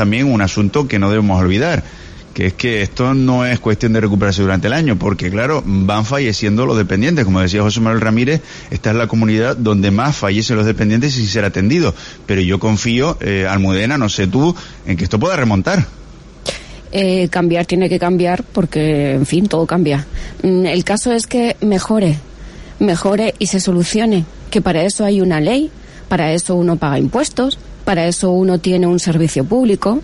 también un asunto que no debemos olvidar, que es que esto no es cuestión de recuperarse durante el año, porque claro, van falleciendo los dependientes. Como decía José Manuel Ramírez, esta es la comunidad donde más fallecen los dependientes sin ser atendidos. Pero yo confío, Almudena, no sé tú, en que esto pueda remontar. Cambiar tiene que cambiar porque, en fin, todo cambia. El caso es que mejore y se solucione, que para eso hay una ley, para eso uno paga impuestos, para eso uno tiene un servicio público.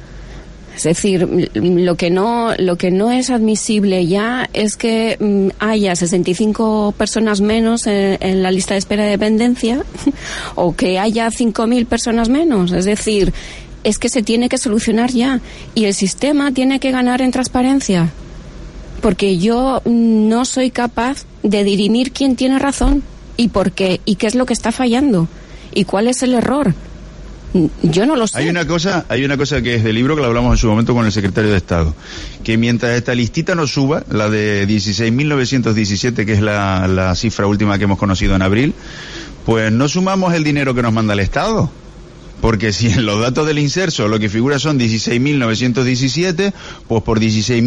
Es decir, lo que no es admisible ya es que haya 65 personas menos en la lista de espera de dependencia o que haya 5.000 personas menos. Es decir, es que se tiene que solucionar ya y el sistema tiene que ganar en transparencia, porque yo no soy capaz de dirimir quién tiene razón y por qué y qué es lo que está fallando y cuál es el error. Yo no lo sé. Hay una cosa que es del libro, que lo hablamos en su momento con el secretario de Estado, que mientras esta listita no suba, la de 16.917, que es la cifra última que hemos conocido en abril, pues no sumamos el dinero que nos manda el Estado. Porque si en los datos del inserso lo que figura son 16.917, pues por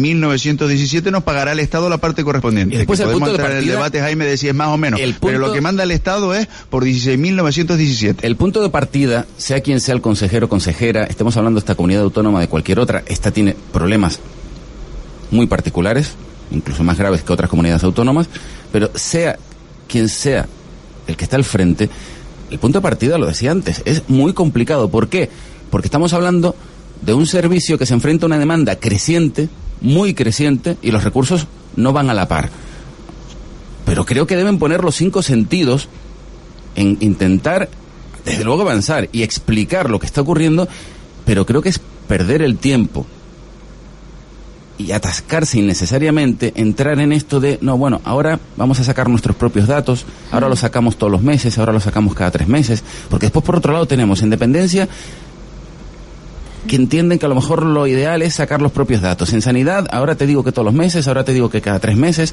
16.917 nos pagará el Estado la parte correspondiente. Y después que el podemos punto de entrar en el partida, debate, Jaime, de si es más o menos. Pero lo que manda el Estado es por 16.917. El punto de partida, sea quien sea el consejero o consejera, estemos hablando de esta comunidad autónoma, de cualquier otra, esta tiene problemas muy particulares, incluso más graves que otras comunidades autónomas, pero sea quien sea el que está al frente, el punto de partida, lo decía antes, es muy complicado. ¿Por qué? Porque estamos hablando de un servicio que se enfrenta a una demanda creciente, muy creciente, y los recursos no van a la par. Pero creo que deben poner los 5 sentidos en intentar, desde luego, avanzar y explicar lo que está ocurriendo, pero creo que es perder el tiempo y atascarse innecesariamente, entrar en esto de, no, bueno, ahora vamos a sacar nuestros propios datos, ahora los sacamos todos los meses, ahora los sacamos cada 3 meses, porque después por otro lado tenemos en dependencia que entienden que a lo mejor lo ideal es sacar los propios datos. En sanidad, ahora te digo que todos los meses, ahora te digo que cada 3 meses.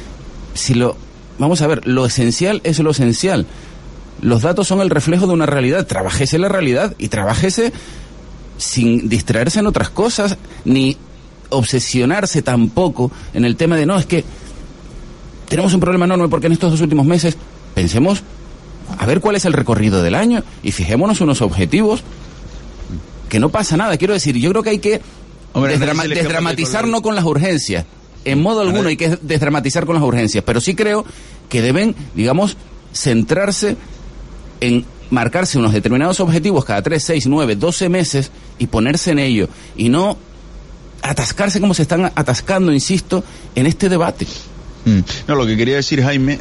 Vamos a ver, lo esencial es lo esencial. Los datos son el reflejo de una realidad. Trabájese la realidad y trabájese sin distraerse en otras cosas, ni obsesionarse tampoco en el tema de, no, es que tenemos un problema enorme porque en estos 2 últimos meses, pensemos a ver cuál es el recorrido del año y fijémonos unos objetivos, que no pasa nada. Quiero decir, yo creo que hay que desdramatizar, no con las urgencias, en modo alguno hay que desdramatizar con las urgencias, pero sí creo que deben, digamos, centrarse en marcarse unos determinados objetivos cada 3, 6, 9, 12 meses y ponerse en ello, y no atascarse como se están atascando, insisto, en este debate. No, lo que quería decir, Jaime,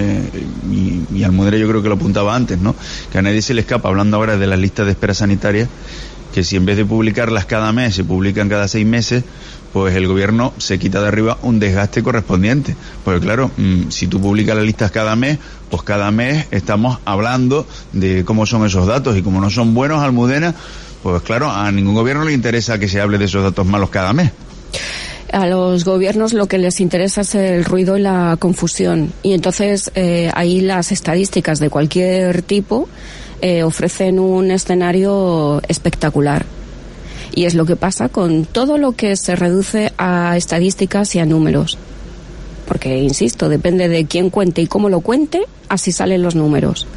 y Almudena yo creo que lo apuntaba antes, ¿no? Que a nadie se le escapa, hablando ahora de las listas de espera sanitarias, que si en vez de publicarlas cada mes se publican cada 6 meses, pues el gobierno se quita de arriba un desgaste correspondiente. Porque claro, si tú publicas las listas cada mes, pues cada mes estamos hablando de cómo son esos datos, y como no son buenos, Almudena, pues claro, a ningún gobierno le interesa que se hable de esos datos malos cada mes. A los gobiernos lo que les interesa es el ruido y la confusión. Y entonces ahí las estadísticas de cualquier tipo ofrecen un escenario espectacular. Y es lo que pasa con todo lo que se reduce a estadísticas y a números. Porque, insisto, depende de quién cuente y cómo lo cuente, así salen los números.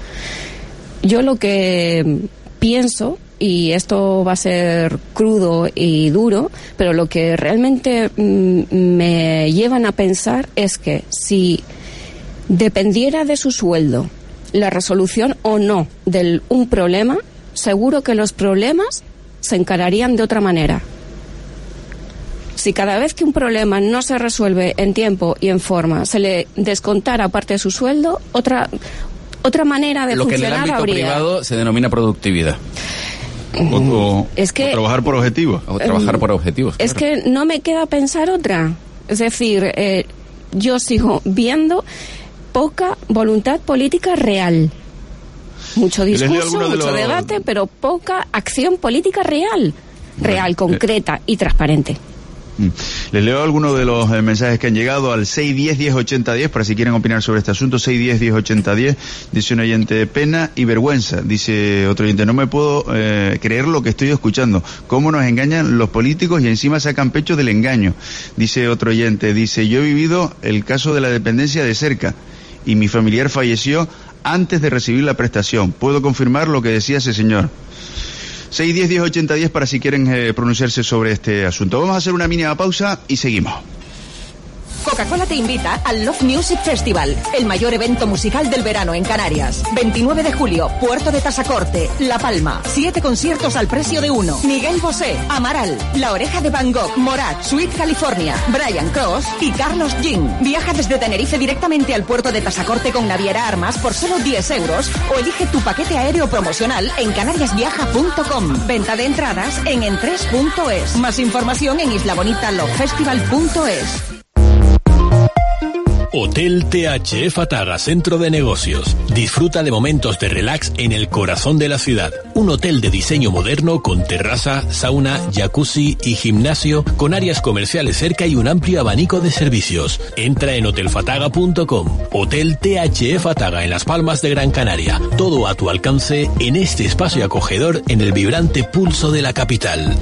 Yo lo que pienso, y esto va a ser crudo y duro, pero lo que realmente me llevan a pensar es que si dependiera de su sueldo la resolución o no de un problema, seguro que los problemas se encararían de otra manera. Si cada vez que un problema no se resuelve en tiempo y en forma se le descontara parte de su sueldo, otra manera de funcionar habría. Lo que en el ámbito privado se denomina productividad. O trabajar por objetivos. O trabajar por objetivos. Es que no me queda pensar otra. Es decir, yo sigo viendo poca voluntad política real. Mucho discurso, mucho debate, pero poca acción política real, concreta y transparente. Les leo algunos de los mensajes que han llegado al 610-1080-10 para si quieren opinar sobre este asunto. 610-1080-10, dice un oyente: pena y vergüenza. Dice otro oyente: no me puedo creer lo que estoy escuchando, cómo nos engañan los políticos y encima sacan pecho del engaño. Dice otro oyente, dice: yo he vivido el caso de la dependencia de cerca y mi familiar falleció antes de recibir la prestación. Puedo confirmar lo que decía ese señor. 610-1080-10 para si quieren pronunciarse sobre este asunto. Vamos a hacer una mínima pausa y seguimos. Coca-Cola te invita al Love Music Festival, el mayor evento musical del verano en Canarias. 29 de julio, Puerto de Tasacorte, La Palma. 7 conciertos al precio de uno. Miguel Bosé, Amaral, La Oreja de Van Gogh, Morat, Sweet California, Brian Cross y Carlos Jean. Viaja desde Tenerife directamente al puerto de Tasacorte con Naviera Armas por solo 10 euros o elige tu paquete aéreo promocional en canariasviaja.com. Venta de entradas en entres.es. Más información en islabonitalovefestival.es. Hotel THE Fataga Centro de Negocios. Disfruta de momentos de relax en el corazón de la ciudad. Un hotel de diseño moderno con terraza, sauna, jacuzzi y gimnasio, con áreas comerciales cerca y un amplio abanico de servicios. Entra en hotelfataga.com. Hotel THE Fataga en Las Palmas de Gran Canaria. Todo a tu alcance en este espacio acogedor en el vibrante pulso de la capital.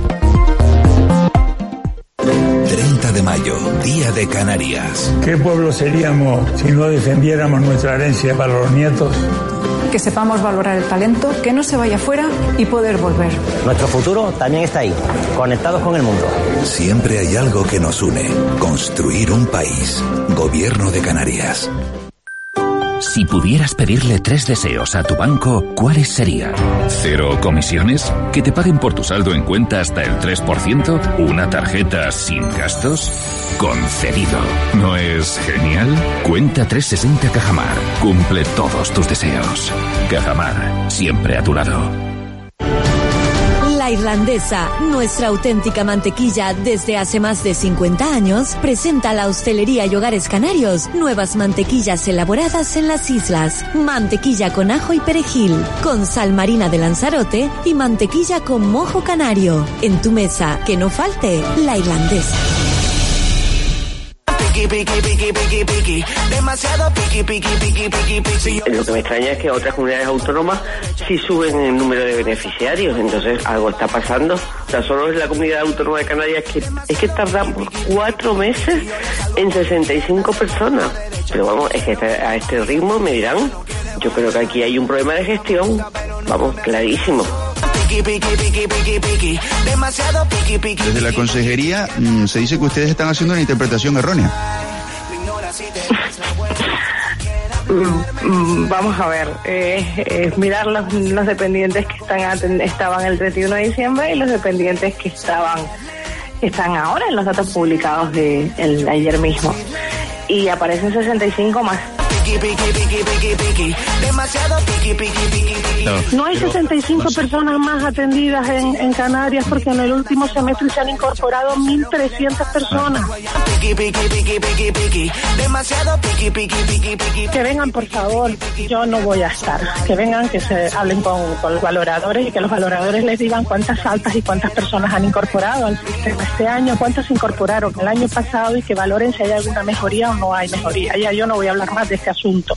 30 de mayo, Día de Canarias. ¿Qué pueblo seríamos si no defendiéramos nuestra herencia para los nietos? Que sepamos valorar el talento, que no se vaya fuera y poder volver. Nuestro futuro también está ahí, conectados con el mundo. Siempre hay algo que nos une. Construir un país. Gobierno de Canarias. Si pudieras pedirle 3 deseos a tu banco, ¿cuáles serían? ¿Cero comisiones? ¿Que te paguen por tu saldo en cuenta hasta el 3%? ¿Una tarjeta sin gastos? Concedido. ¿No es genial? Cuenta 360 Cajamar. Cumple todos tus deseos. Cajamar, siempre a tu lado. La Irlandesa, nuestra auténtica mantequilla desde hace más de 50 años, presenta a la hostelería y hogares canarios nuevas mantequillas elaboradas en las islas. Mantequilla con ajo y perejil, con sal marina de Lanzarote y mantequilla con mojo canario. En tu mesa, que no falte La Irlandesa. Demasiado piqui. Lo que me extraña es que otras comunidades autónomas sí suben el número de beneficiarios, entonces algo está pasando. O sea, solo es la comunidad autónoma de Canarias es que tardamos 4 meses en 65 personas. Pero vamos, es que a este ritmo me dirán, yo creo que aquí hay un problema de gestión, vamos, clarísimo. Desde la consejería se dice que ustedes están haciendo una interpretación errónea. Vamos a ver, mirar los dependientes que estaban el 31 de diciembre y los dependientes que están ahora en los datos publicados de ayer mismo. Y aparecen 65 más. No hay 65 personas más atendidas en Canarias porque en el último semestre se han incorporado 1.300 personas. Que vengan, por favor, yo no voy a estar. Que vengan, que se hablen con los valoradores y que los valoradores les digan cuántas altas y cuántas personas han incorporado al sistema este año, cuántas se incorporaron el año pasado y que valoren si hay alguna mejoría o no hay mejoría. Ya yo no voy a hablar más de este asunto.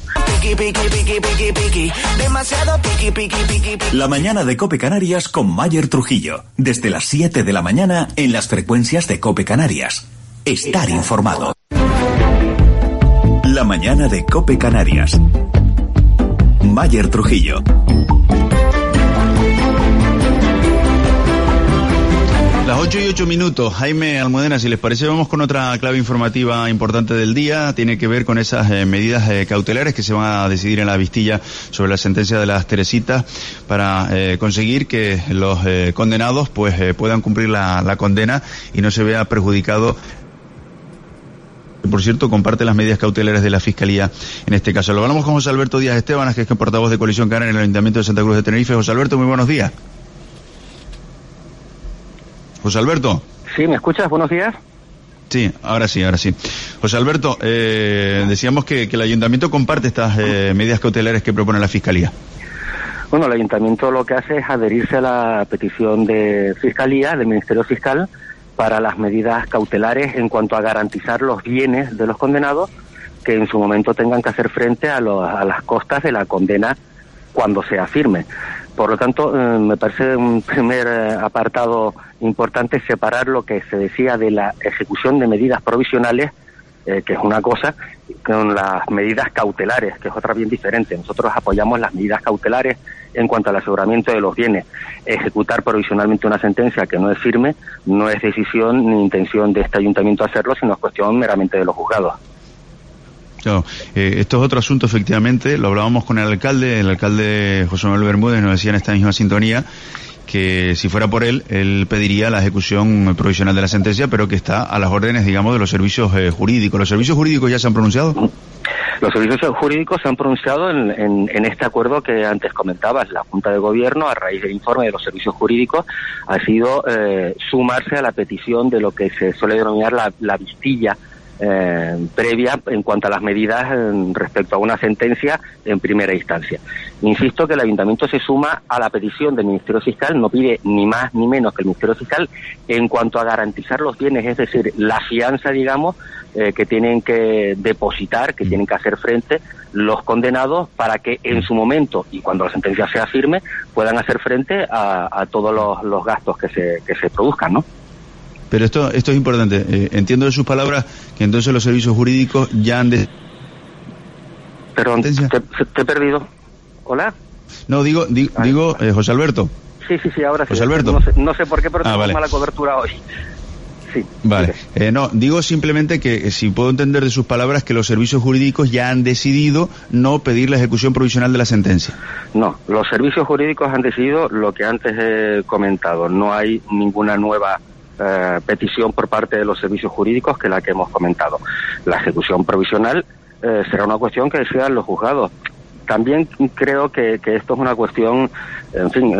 La mañana de COPE Canarias con Mayer Trujillo. Desde las 7 de la mañana en las frecuencias de COPE Canarias. Estar informado. La mañana de COPE Canarias. Mayer Trujillo. Las 8:08. Jaime Almudena, si les parece, vamos con otra clave informativa importante del día. Tiene que ver con esas medidas cautelares que se van a decidir en la Vistilla sobre la sentencia de las Teresitas para conseguir que los condenados pues puedan cumplir la condena y no se vea perjudicado. Por cierto, comparte las medidas cautelares de la Fiscalía en este caso. Lo hablamos con José Alberto Díaz Esteban, que es portavoz de Coalición Canaria en el Ayuntamiento de Santa Cruz de Tenerife. José Alberto, muy buenos días. José Alberto. Sí, ¿me escuchas? Buenos días. Sí, ahora sí. José Alberto, decíamos que el Ayuntamiento comparte estas medidas cautelares que propone la Fiscalía. Bueno, el Ayuntamiento lo que hace es adherirse a la petición de Fiscalía, del Ministerio Fiscal, para las medidas cautelares en cuanto a garantizar los bienes de los condenados que en su momento tengan que hacer frente a las costas de la condena cuando sea firme. Por lo tanto, me parece un primer apartado importante separar lo que se decía de la ejecución de medidas provisionales, que es una cosa, con las medidas cautelares, que es otra bien diferente. Nosotros apoyamos las medidas cautelares en cuanto al aseguramiento de los bienes. Ejecutar provisionalmente una sentencia que no es firme no es decisión ni intención de este ayuntamiento hacerlo, sino es cuestión meramente de los juzgados. Claro, esto es otro asunto, efectivamente. Lo hablábamos con el alcalde José Manuel Bermúdez nos decía en esta misma sintonía que si fuera por él pediría la ejecución provisional de la sentencia, pero que está a las órdenes, digamos, de los servicios jurídicos. ¿Los servicios jurídicos ya se han pronunciado? Los servicios jurídicos se han pronunciado en este acuerdo que antes comentabas. La Junta de Gobierno, a raíz del informe de los servicios jurídicos, ha sido sumarse a la petición de lo que se suele denominar la vistilla previa en cuanto a las medidas respecto a una sentencia en primera instancia. Insisto que el Ayuntamiento se suma a la petición del Ministerio Fiscal, no pide ni más ni menos que el Ministerio Fiscal en cuanto a garantizar los bienes, es decir, la fianza, digamos, que tienen que depositar, que tienen que hacer frente los condenados para que en su momento y cuando la sentencia sea firme puedan hacer frente a todos los gastos que se produzcan, ¿no? Pero esto es importante. Entiendo de sus palabras que entonces los servicios jurídicos ya han Perdón, te he perdido. ¿Hola? No, digo José Alberto. Sí, ahora sí. José Alberto. No sé por qué, pero tengo vale. mala cobertura hoy. Sí. Vale. No, digo simplemente que si puedo entender de sus palabras que los servicios jurídicos ya han decidido no pedir la ejecución provisional de la sentencia. No, los servicios jurídicos han decidido lo que antes he comentado. No hay ninguna nueva petición por parte de los servicios jurídicos que la que hemos comentado. La ejecución provisional será una cuestión que decidan los juzgados. También creo que esto es una cuestión, en fin,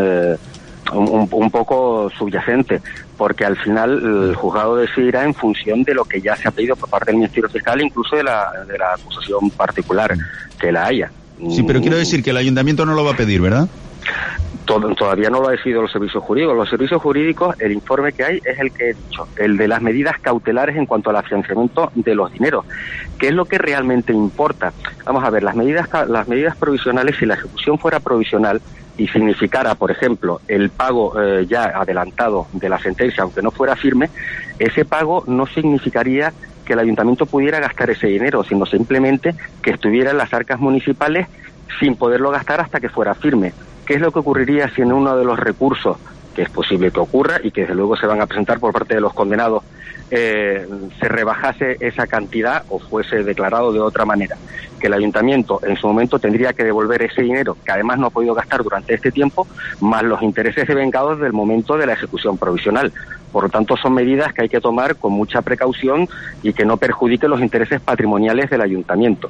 un poco subyacente, porque al final el juzgado decidirá en función de lo que ya se ha pedido por parte del Ministerio Fiscal, incluso de la acusación particular que la haya. Sí, pero quiero decir que el Ayuntamiento no lo va a pedir, ¿verdad? Todavía no lo ha decidido los servicios jurídicos. Los servicios jurídicos, el informe que hay es el que he dicho, el de las medidas cautelares en cuanto al afianzamiento de los dineros, que es lo que realmente importa. Vamos a ver, las medidas provisionales, si la ejecución fuera provisional y significara, por ejemplo, el pago ya adelantado de la sentencia, aunque no fuera firme, ese pago no significaría que el ayuntamiento pudiera gastar ese dinero, sino simplemente que estuviera en las arcas municipales sin poderlo gastar hasta que fuera firme. ¿Qué es lo que ocurriría si en uno de los recursos, que es posible que ocurra y que desde luego se van a presentar por parte de los condenados, se rebajase esa cantidad o fuese declarado de otra manera? Que el ayuntamiento en su momento tendría que devolver ese dinero, que además no ha podido gastar durante este tiempo, más los intereses devengados del momento de la ejecución provisional. Por lo tanto, son medidas que hay que tomar con mucha precaución y que no perjudiquen los intereses patrimoniales del ayuntamiento.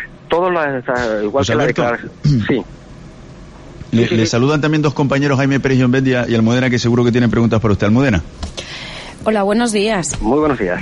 Igual que la declaración. Sí. Le saludan también dos compañeros, Jaime Pérez Llombet y Almudena, que seguro que tienen preguntas para usted. Almudena. Hola, buenos días. Muy buenos días.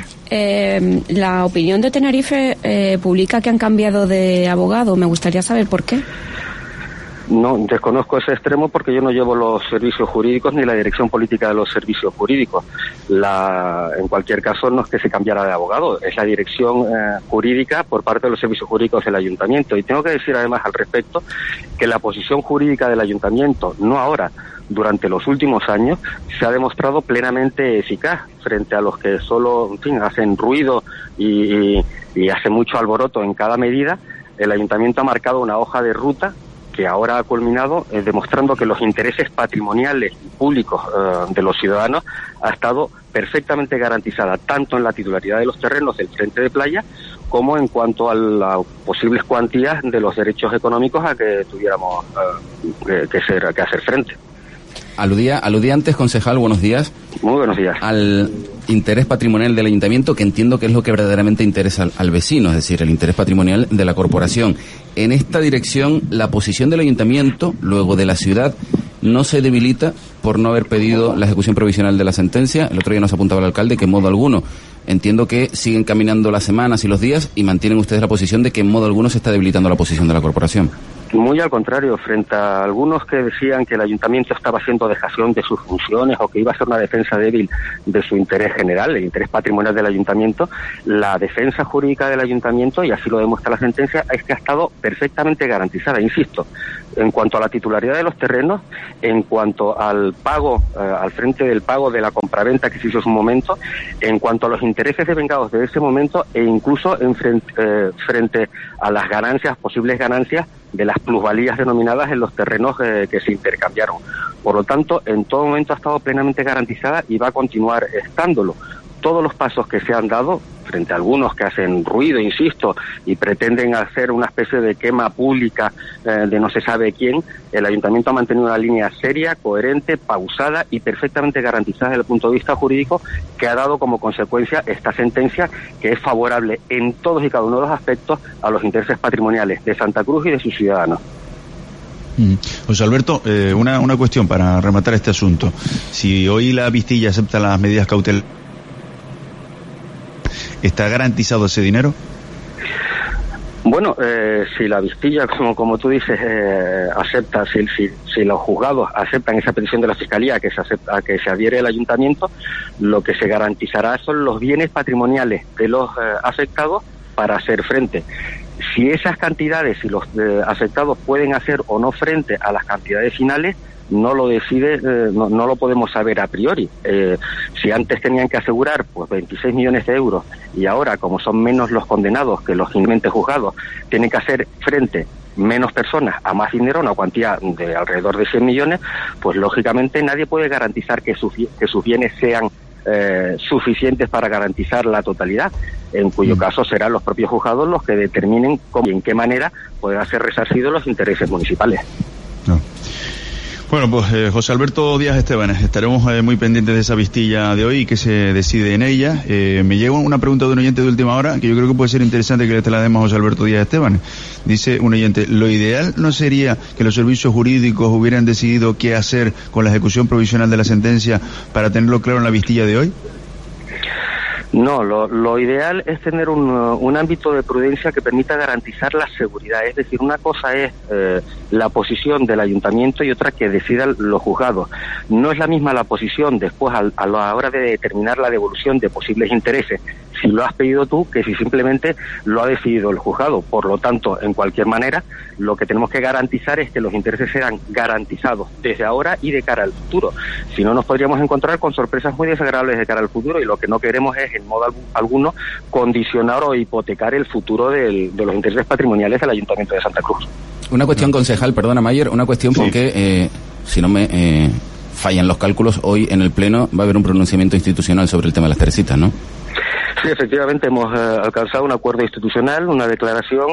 La opinión de Tenerife publica que han cambiado de abogado. Me gustaría saber por qué. No, desconozco ese extremo porque yo no llevo los servicios jurídicos ni la dirección política de los servicios jurídicos. En cualquier caso, no es que se cambiara de abogado, es la dirección jurídica por parte de los servicios jurídicos del ayuntamiento. Y tengo que decir además al respecto que la posición jurídica del ayuntamiento, no ahora, durante los últimos años, se ha demostrado plenamente eficaz frente a los que solo, en fin, hacen ruido y hacen mucho alboroto en cada medida. El ayuntamiento ha marcado una hoja de ruta que ahora ha culminado demostrando que los intereses patrimoniales y públicos de los ciudadanos ha estado perfectamente garantizada, tanto en la titularidad de los terrenos del frente de playa como en cuanto a las posibles cuantías de los derechos económicos a que tuviéramos que hacer frente. Aludía antes, concejal, buenos días. Muy buenos días. Al interés patrimonial del ayuntamiento, que entiendo que es lo que verdaderamente interesa al vecino, es decir, el interés patrimonial de la corporación. En esta dirección, la posición del ayuntamiento, luego de la ciudad, no se debilita por no haber pedido la ejecución provisional de la sentencia. El otro día nos apuntaba el alcalde que en modo alguno. Entiendo que siguen caminando las semanas y los días y mantienen ustedes la posición de que en modo alguno se está debilitando la posición de la corporación. Muy al contrario, frente a algunos que decían que el ayuntamiento estaba haciendo dejación de sus funciones o que iba a ser una defensa débil de su interés general, el interés patrimonial del ayuntamiento, la defensa jurídica del ayuntamiento, y así lo demuestra la sentencia, es que ha estado perfectamente garantizada, insisto, en cuanto a la titularidad de los terrenos, en cuanto al pago, al frente del pago de la compraventa que se hizo en su momento, en cuanto a los intereses devengados de ese momento e incluso frente a las ganancias, posibles ganancias de las plusvalías denominadas en los terrenos que se intercambiaron. Por lo tanto, en todo momento ha estado plenamente garantizada y va a continuar estándolo. Todos los pasos que se han dado, frente a algunos que hacen ruido, insisto, y pretenden hacer una especie de quema pública de no se sabe quién, el ayuntamiento ha mantenido una línea seria, coherente, pausada y perfectamente garantizada desde el punto de vista jurídico, que ha dado como consecuencia esta sentencia, que es favorable en todos y cada uno de los aspectos a los intereses patrimoniales de Santa Cruz y de sus ciudadanos. José Alberto, una cuestión para rematar este asunto. Si hoy la Vistilla acepta las medidas cautelares, ¿está garantizado ese dinero? Bueno, si la Vistilla, como tú dices, acepta, si los juzgados aceptan esa petición de la Fiscalía a que se adhiere el ayuntamiento, lo que se garantizará son los bienes patrimoniales de los afectados para hacer frente. Si esas cantidades, si los afectados pueden hacer o no frente a las cantidades finales, no lo decide, no lo podemos saber a priori. Si antes tenían que asegurar pues 26 millones de euros y ahora, como son menos los condenados que los finalmente juzgados, tienen que hacer frente menos personas a más dinero, una cuantía de alrededor de 100 millones, pues lógicamente nadie puede garantizar que sus bienes sean suficientes para garantizar la totalidad, en cuyo caso serán los propios juzgados los que determinen cómo y en qué manera podrán ser resarcidos los intereses municipales. No. Bueno, pues José Alberto Díaz Estebanes, estaremos muy pendientes de esa Vistilla de hoy y que se decide en ella. Me llega una pregunta de un oyente de última hora que yo creo que puede ser interesante que le traslademos a José Alberto Díaz Estebanes. Dice un oyente, ¿lo ideal no sería que los servicios jurídicos hubieran decidido qué hacer con la ejecución provisional de la sentencia para tenerlo claro en la Vistilla de hoy? No, lo ideal es tener un ámbito de prudencia que permita garantizar la seguridad. Es decir, una cosa es la posición del ayuntamiento y otra que decidan los juzgados. No es la misma la posición después a la hora de determinar la devolución de posibles intereses, si lo has pedido tú, que si simplemente lo ha decidido el juzgado. Por lo tanto, en cualquier manera, lo que tenemos que garantizar es que los intereses sean garantizados desde ahora y de cara al futuro. Si no, nos podríamos encontrar con sorpresas muy desagradables de cara al futuro, y lo que no queremos es, en modo alguno, condicionar o hipotecar el futuro de los intereses patrimoniales del Ayuntamiento de Santa Cruz. Una cuestión, concejal, perdona, Mayer, una cuestión porque, si no me fallan los cálculos, hoy en el Pleno va a haber un pronunciamiento institucional sobre el tema de las Teresitas, ¿no? Sí, efectivamente hemos alcanzado un acuerdo institucional, una declaración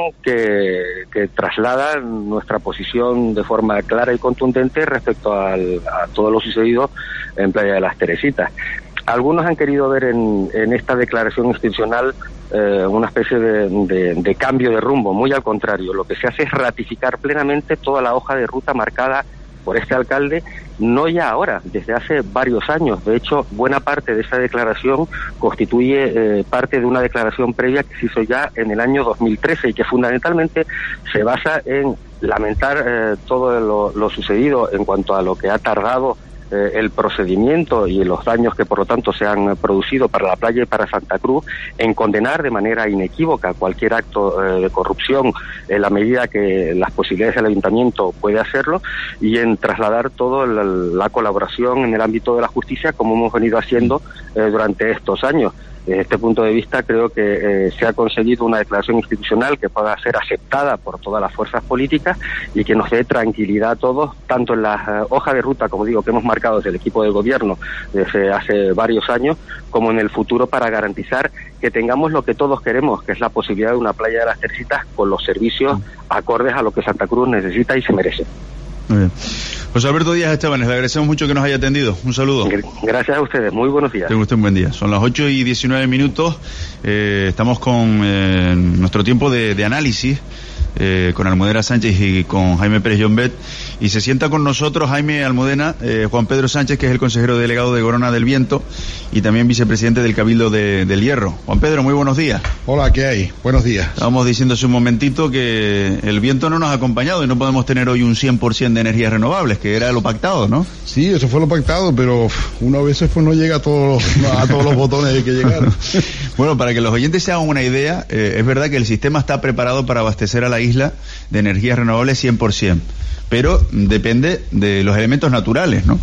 que traslada nuestra posición de forma clara y contundente respecto a todo lo sucedido en Playa de las Teresitas. Algunos han querido ver en esta declaración institucional una especie de cambio de rumbo. Muy al contrario, lo que se hace es ratificar plenamente toda la hoja de ruta marcada por este alcalde, no ya ahora, desde hace varios años. De hecho, buena parte de esa declaración constituye parte de una declaración previa que se hizo ya en el año 2013 y que fundamentalmente se basa en lamentar todo lo sucedido en cuanto a lo que ha tardado el procedimiento y los daños que por lo tanto se han producido para la playa y para Santa Cruz, en condenar de manera inequívoca cualquier acto de corrupción en la medida que las posibilidades del ayuntamiento puede hacerlo, y en trasladar toda la colaboración en el ámbito de la justicia como hemos venido haciendo durante estos años. Desde este punto de vista creo que se ha conseguido una declaración institucional que pueda ser aceptada por todas las fuerzas políticas y que nos dé tranquilidad a todos, tanto en la hoja de ruta, como digo, que hemos marcado desde el equipo de gobierno desde hace varios años, como en el futuro, para garantizar que tengamos lo que todos queremos, que es la posibilidad de una playa de las Teresitas con los servicios acordes a lo que Santa Cruz necesita y se merece. Muy bien. José Alberto Díaz Estebanes, le agradecemos mucho que nos haya atendido. Un saludo. Gracias a ustedes, muy buenos días. Tenga usted un buen día. Son las 8:19. Estamos con nuestro tiempo de análisis con Almudena Sánchez y con Jaime Pérez Llombet, y se sienta con nosotros Jaime Almudena, Juan Pedro Sánchez, que es el consejero delegado de Corona del Viento y también vicepresidente del Cabildo del Hierro. Juan Pedro, muy buenos días. Hola, ¿qué hay? Buenos días. Estábamos diciendo hace un momentito que el viento no nos ha acompañado y no podemos tener hoy un 100% de energías renovables, que era lo pactado, ¿no? Sí, eso fue lo pactado, pero uno a veces pues no llega a todos los botones hay que llegar. Bueno, para que los oyentes se hagan una idea, es verdad que el sistema está preparado para abastecer a la isla de energías renovables 100%, pero depende de los elementos naturales, ¿no?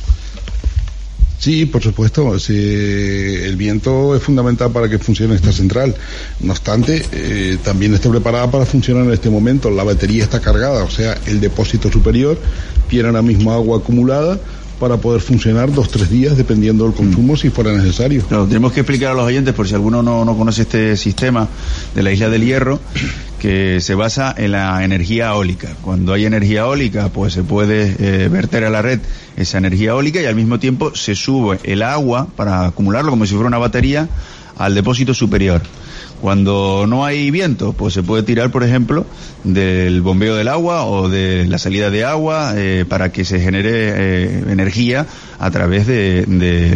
Sí, por supuesto, el viento es fundamental para que funcione esta central. No obstante, también está preparada para funcionar en este momento. La batería está cargada, o sea, el depósito superior tiene ahora mismo agua acumulada para poder funcionar 2-3 días dependiendo del consumo si fuera necesario. Claro, tenemos que explicar a los oyentes, por si alguno no conoce este sistema de la Isla del Hierro, que se basa en la energía eólica. Cuando hay energía eólica, pues se puede verter a la red esa energía eólica y al mismo tiempo se sube el agua para acumularlo como si fuera una batería al depósito superior. Cuando no hay viento, pues se puede tirar, por ejemplo, del bombeo del agua o de la salida de agua para que se genere energía a través de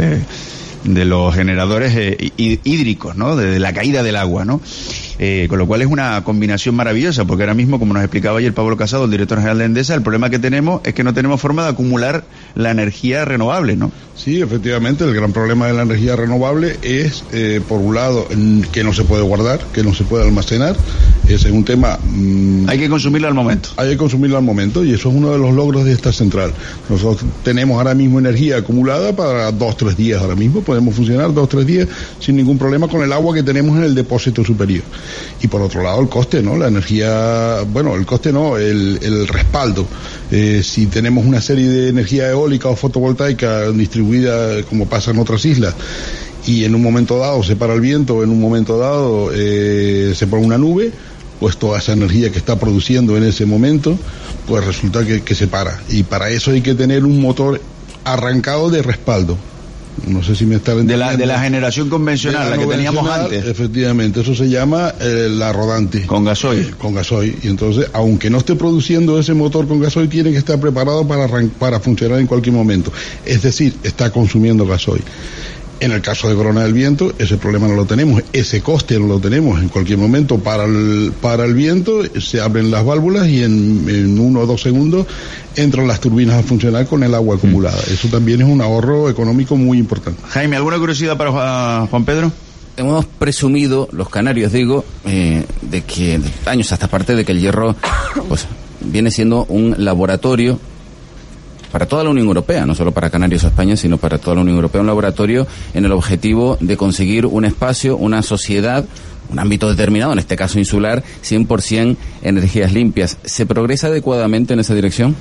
los generadores hídricos, ¿no? De la caída del agua, ¿no? Con lo cual es una combinación maravillosa, porque ahora mismo, como nos explicaba ayer Pablo Casado, el director general de Endesa, el problema que tenemos es que no tenemos forma de acumular la energía renovable, ¿no? Sí, efectivamente, el gran problema de la energía renovable es, por un lado, que no se puede guardar, que no se puede almacenar. Ese es un tema... hay que consumirla al momento. Hay que consumirla al momento, y eso es uno de los logros de esta central. Nosotros tenemos ahora mismo energía acumulada para 2-3 días ahora mismo, podemos funcionar 2-3 días sin ningún problema con el agua que tenemos en el depósito superior. Y por otro lado el coste, ¿no? La energía, bueno, el coste no, el respaldo. Si tenemos una serie de energía eólica o fotovoltaica distribuida como pasa en otras islas, y en un momento dado se para el viento, en un momento dado se pone una nube, pues toda esa energía que está produciendo en ese momento, pues resulta que se para. Y para eso hay que tener un motor arrancado de respaldo. No sé si me está entendiendo. De la generación convencional, la que teníamos antes. Efectivamente, eso se llama la rodante. Con gasoil. Con gasoil. Y entonces, aunque no esté produciendo ese motor con gasoil, tiene que estar preparado para funcionar en cualquier momento. Es decir, está consumiendo gasoil. En el caso de Corona del Viento, ese problema no lo tenemos, ese coste no lo tenemos. En cualquier momento para el viento se abren las válvulas y en 1 o 2 segundos entran las turbinas a funcionar con el agua acumulada. Eso también es un ahorro económico muy importante. Jaime, ¿alguna curiosidad para Juan Pedro? Hemos presumido, los canarios digo, de que años a esta parte de que el hierro pues viene siendo un laboratorio para toda la Unión Europea, no solo para Canarias o España, sino para toda la Unión Europea, un laboratorio en el objetivo de conseguir un espacio, una sociedad, un ámbito determinado, en este caso insular, 100% energías limpias. ¿Se progresa adecuadamente en esa dirección?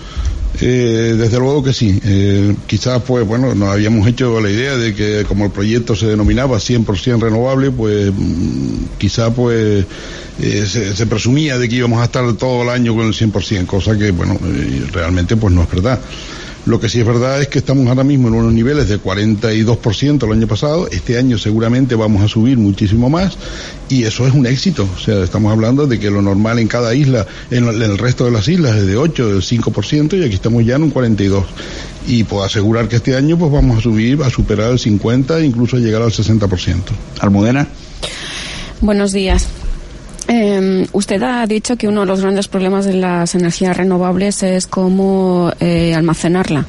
Desde luego que sí. Quizás, pues, bueno, nos habíamos hecho la idea de que como el proyecto se denominaba 100% renovable, pues, quizás, pues, se presumía de que íbamos a estar todo el año con el 100%, cosa que, bueno, realmente, pues, no es verdad. Lo que sí es verdad es que estamos ahora mismo en unos niveles de 42% el año pasado. Este año seguramente vamos a subir muchísimo más y eso es un éxito. O sea, estamos hablando de que lo normal en cada isla, en el resto de las islas es de 8, del 5% y aquí estamos ya en un 42%. Y puedo asegurar que este año pues vamos a subir, a superar el 50% e incluso a llegar al 60%. Almudena. Buenos días. Usted ha dicho que uno de los grandes problemas de las energías renovables es cómo almacenarla.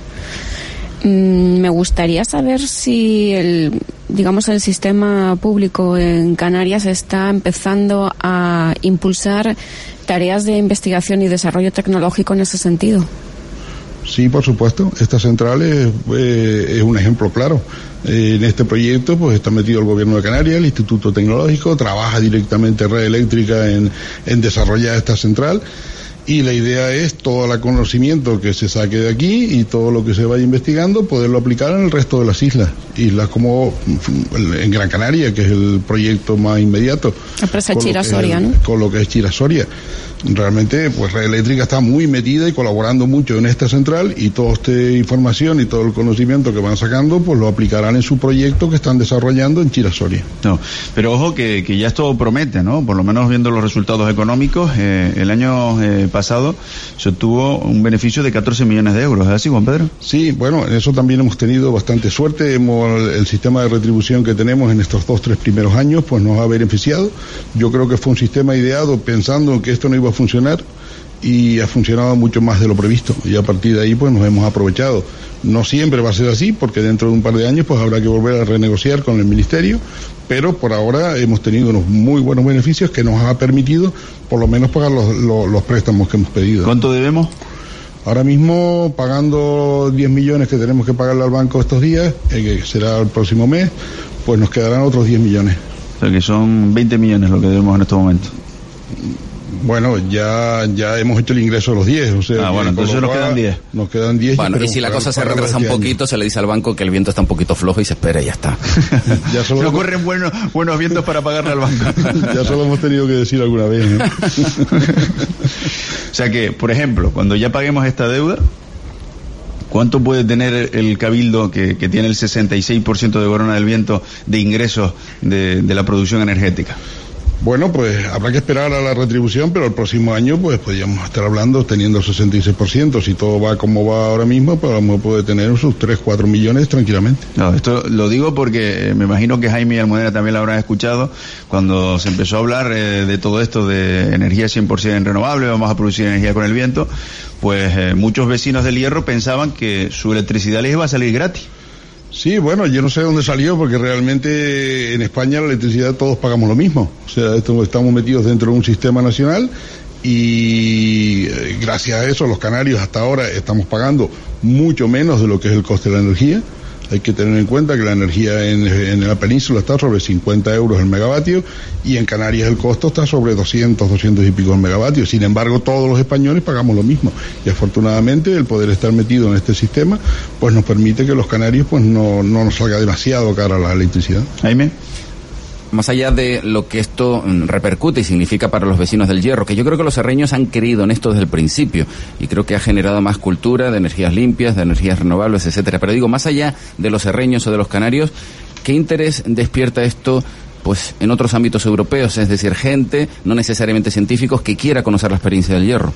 Me gustaría saber si el sistema público en Canarias está empezando a impulsar tareas de investigación y desarrollo tecnológico en ese sentido. Sí, por supuesto. Esta central es un ejemplo claro. En este proyecto pues está metido el Gobierno de Canarias, el Instituto Tecnológico, trabaja directamente Red Eléctrica en desarrollar esta central Y la idea es todo el conocimiento que se saque de aquí y todo lo que se vaya investigando, poderlo aplicar en el resto de las islas. Islas como en Gran Canaria, que es el proyecto más inmediato. La presa Chira-Soria, ¿no? Con lo que es Chira-Soria. Realmente, pues Red Eléctrica está muy metida y colaborando mucho en esta central, y toda esta información y todo el conocimiento que van sacando, pues lo aplicarán en su proyecto que están desarrollando en Chira-Soria. No, pero ojo que ya esto promete, ¿no? Por lo menos viendo los resultados económicos, el año pasado se obtuvo un beneficio de 14 millones de euros, ¿es así, Juan Pedro? Sí, bueno, en eso también hemos tenido bastante suerte. El sistema de retribución que tenemos en estos 2-3 primeros años, pues nos ha beneficiado. Yo creo que fue un sistema ideado pensando que esto no iba a funcionar, y ha funcionado mucho más de lo previsto, y a partir de ahí pues nos hemos aprovechado. No siempre va a ser así, porque dentro de un par de años pues habrá que volver a renegociar con el Ministerio, pero por ahora hemos tenido unos muy buenos beneficios que nos ha permitido por lo menos pagar los préstamos que hemos pedido. ¿Cuánto debemos? Ahora mismo, pagando 10 millones que tenemos que pagarle al banco estos días, que será el próximo mes, pues nos quedarán otros 10 millones. O sea que son 20 millones lo que debemos en estos momentos. Bueno, ya hemos hecho el ingreso de los 10, o sea... bueno, entonces nos quedan 10. Nos quedan 10. Bueno, y si la cosa se retrasa un poquito, se le dice al banco que el viento está un poquito flojo y se espera y ya está. Ya solo no corren buenos vientos para pagarle al banco. Ya solo hemos tenido que decir alguna vez, ¿no? O sea que, por ejemplo, cuando ya paguemos esta deuda, ¿cuánto puede tener el Cabildo, que tiene el 66% de Corona del Viento, de ingresos de la producción energética? Bueno, pues habrá que esperar a la retribución, pero el próximo año pues podríamos estar hablando teniendo el 66%. Si todo va como va ahora mismo, pues a lo mejor puede tener sus 3-4 millones tranquilamente. No, esto lo digo porque me imagino que Jaime y Almudena también lo habrán escuchado cuando se empezó a hablar de todo esto de energía 100% renovable, vamos a producir energía con el viento, pues muchos vecinos del Hierro pensaban que su electricidad les iba a salir gratis. Sí, bueno, yo no sé dónde salió, porque realmente en España la electricidad todos pagamos lo mismo. O sea, estamos metidos dentro de un sistema nacional, y gracias a eso los canarios hasta ahora estamos pagando mucho menos de lo que es el coste de la energía. Hay que tener en cuenta que la energía en la península está sobre 50 euros el megavatio, y en Canarias el costo está sobre 200 y pico el megavatio. Sin embargo, todos los españoles pagamos lo mismo, y afortunadamente el poder estar metido en este sistema pues nos permite que los canarios pues no nos salga demasiado cara la electricidad. Jaime. Más allá de lo que esto repercute y significa para los vecinos del Hierro, que yo creo que los serreños han creído en esto desde el principio, y creo que ha generado más cultura de energías limpias, de energías renovables, etcétera. Pero digo, más allá de los serreños o de los canarios, ¿qué interés despierta esto pues en otros ámbitos europeos? Es decir, gente, no necesariamente científicos, que quiera conocer la experiencia del Hierro.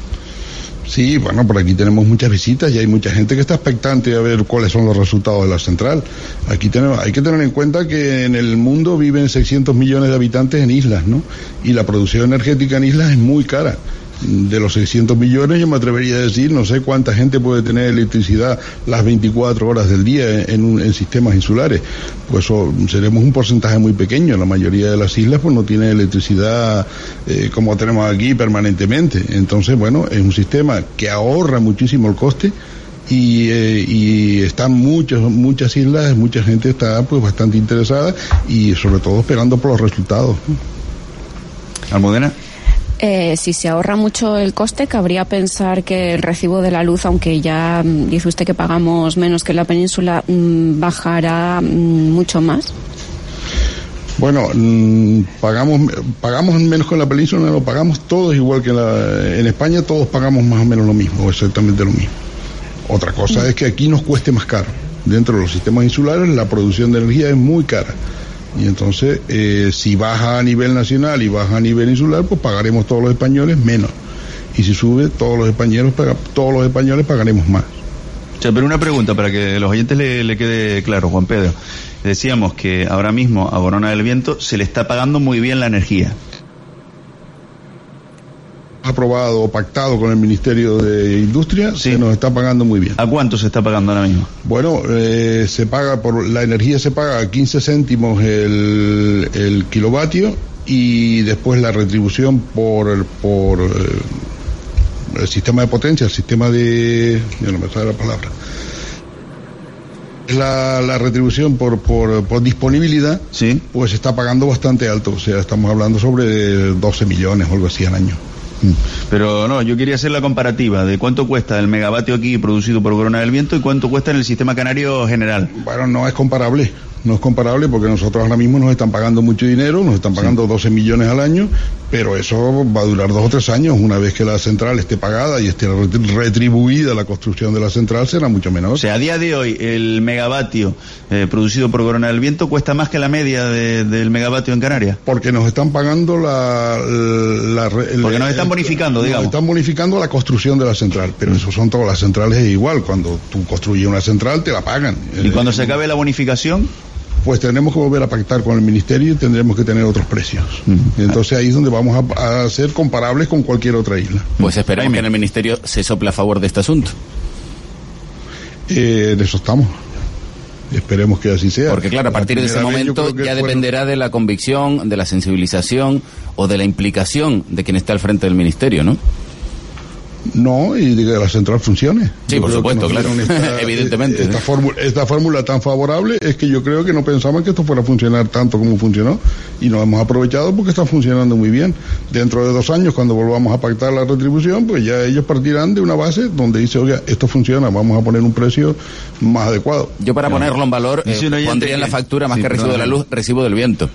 Sí, bueno, por aquí tenemos muchas visitas y hay mucha gente que está expectante a ver cuáles son los resultados de la central. Hay que tener en cuenta que en el mundo viven 600 millones de habitantes en islas, ¿no? Y la producción energética en islas es muy cara. De los 600 millones yo me atrevería a decir, no sé cuánta gente puede tener electricidad las 24 horas del día en sistemas insulares. Pues seremos un porcentaje muy pequeño. La mayoría de las islas pues no tiene electricidad como tenemos aquí permanentemente. Entonces, bueno, es un sistema que ahorra muchísimo el coste, y están muchas islas, mucha gente está pues bastante interesada, y sobre todo esperando por los resultados. Almudena. Si se ahorra mucho el coste, cabría pensar que el recibo de la luz, aunque ya dice usted que pagamos menos que en la península, bajará mucho más. Bueno, pagamos menos que en la península, lo pagamos todos igual que en España, todos pagamos más o menos lo mismo, exactamente lo mismo. Otra cosa es que aquí nos cueste más caro. Dentro de los sistemas insulares la producción de energía es muy cara. Y entonces, si baja a nivel nacional y baja a nivel insular, pues pagaremos todos los españoles menos. Y si sube, todos los españoles pagaremos más. O sea, pero una pregunta para que los oyentes le quede claro, Juan Pedro. Decíamos que ahora mismo a Corona del Viento se le está pagando muy bien la energía. Aprobado o pactado con el Ministerio de Industria, sí. Se nos está pagando muy bien. ¿A cuánto se está pagando ahora mismo? Bueno, se paga la energía se paga a 15 céntimos el kilovatio, y después la retribución por el sistema de potencia, el sistema de... ya no me sale la palabra. La retribución por disponibilidad, sí, pues se está pagando bastante alto, o sea, estamos hablando sobre 12 millones o algo así al año. Pero no, yo quería hacer la comparativa de cuánto cuesta el megavatio aquí producido por Corona del Viento y cuánto cuesta en el sistema canario general. Bueno, no es comparable. No es comparable porque nosotros ahora mismo nos están pagando mucho dinero, nos están pagando 12 millones al año, pero eso va a durar 2 o 3 años. Una vez que la central esté pagada y esté retribuida la construcción de la central, será mucho menor. O sea, a día de hoy el megavatio producido por Corona del Viento cuesta más que la media del megavatio en Canarias. Porque nos están pagando porque nos están bonificando, digamos. Nos están bonificando la construcción de la central, pero eso son todas las centrales es igual. Cuando tú construyes una central te la pagan. ¿Y cuando se acabe la bonificación? Pues tendremos que volver a pactar con el Ministerio y tendremos que tener otros precios. Y entonces ahí es donde vamos a ser comparables con cualquier otra isla. Pues esperamos que en el Ministerio se sople a favor de este asunto. De eso estamos. Esperemos que así sea. Porque claro, a partir de ese momento ya dependerá de la convicción, de la sensibilización o de la implicación de quien está al frente del Ministerio, ¿no? No, y de que la central funcione. Sí, por supuesto, claro. Evidentemente. Esta fórmula tan favorable es que yo creo que no pensaban que esto fuera a funcionar tanto como funcionó y nos hemos aprovechado porque está funcionando muy bien. Dentro de 2 años, cuando volvamos a pactar la retribución, pues ya ellos partirán de una base donde dice, oiga, esto funciona, vamos a poner un precio más adecuado. Yo para ponerlo en valor, pondría en la factura más que recibo de la luz, recibo del viento.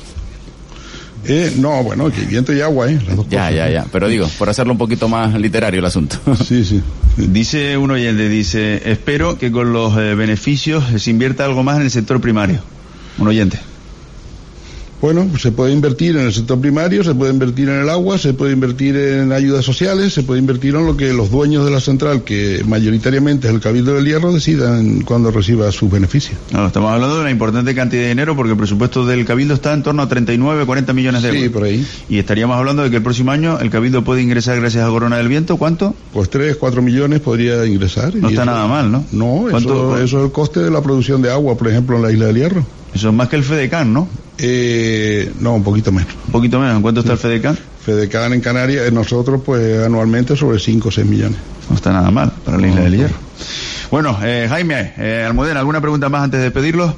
No, bueno, que viento y agua, las dos cosas. Ya. Pero digo, por hacerlo un poquito más literario el asunto. Sí. Dice un oyente, espero que con los beneficios se invierta algo más en el sector primario. Un oyente. Bueno, se puede invertir en el sector primario, se puede invertir en el agua, se puede invertir en ayudas sociales, se puede invertir en lo que los dueños de la central, que mayoritariamente es el Cabildo del Hierro, decidan cuando reciba sus beneficios. No, estamos hablando de una importante cantidad de dinero porque el presupuesto del Cabildo está en torno a 39-40 millones de euros. Sí, por ahí. Y estaríamos hablando de que el próximo año el Cabildo puede ingresar gracias a Corona del Viento, ¿cuánto? Pues 3-4 millones podría ingresar. No está nada mal, ¿no? No, eso es el coste de la producción de agua, por ejemplo, en la Isla del Hierro. Eso es más que el FEDECAN, ¿no? No, un poquito menos. ¿Un poquito menos? ¿En cuánto está el FEDECAN? FEDECAN en Canarias, nosotros pues anualmente sobre 5 o 6 millones. No está nada mal para la Isla del Hierro. Bueno, Jaime, Almudena, ¿alguna pregunta más antes de pedirlo?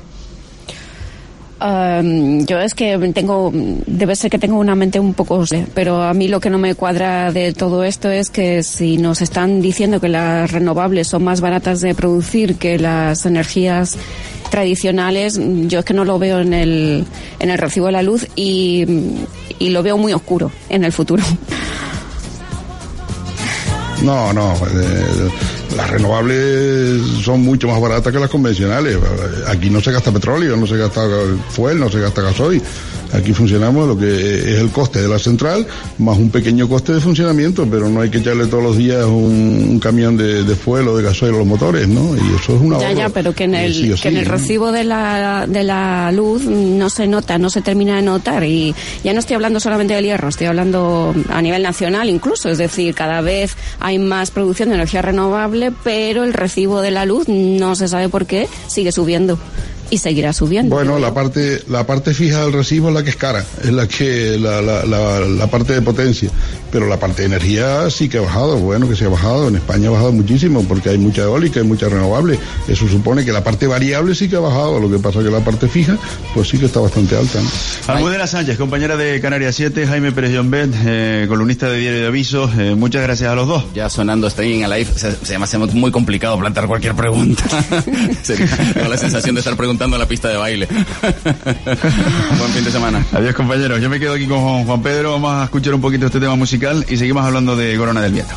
Yo es que debe ser que tengo una mente un poco, pero a mí lo que no me cuadra de todo esto es que si nos están diciendo que las renovables son más baratas de producir que las energías tradicionales, yo es que no lo veo en el recibo de la luz y lo veo muy oscuro en el futuro. No, las renovables son mucho más baratas que las convencionales. Aquí no se gasta petróleo, no se gasta fuel, no se gasta gasoil. Aquí funcionamos lo que es el coste de la central más un pequeño coste de funcionamiento, pero no hay que echarle todos los días un camión de fuel o de gasoil a los motores, ¿no? Y eso es una Ya, pero que en el recibo de la luz no se nota, no se termina de notar. Y ya no estoy hablando solamente del hierro, estoy hablando a nivel nacional incluso. Es decir, cada vez hay más producción de energía renovable, pero el recibo de la luz, no se sabe por qué, sigue subiendo. Y seguirá subiendo. Bueno, la parte fija del recibo es la que es cara, es la parte de potencia, pero la parte de energía sí que ha bajado. Bueno, que se ha bajado, en España ha bajado muchísimo porque hay mucha eólica, hay mucha renovable. Eso supone que la parte variable sí que ha bajado, lo que pasa es que la parte fija pues sí que está bastante alta, ¿no? Almudena Sánchez, compañera de Canarias 7, Jaime Pérez Llombet, columnista de Diario de Avisos, muchas gracias a los dos. Ya sonando Staying Alive, se me hace muy complicado plantear cualquier pregunta. Tengo la sensación de estar preguntando en la pista de baile. Buen fin de semana. Adiós, compañeros. Yo me quedo aquí con Juan Pedro. Vamos a escuchar un poquito este tema musical y seguimos hablando de Corona del Viento.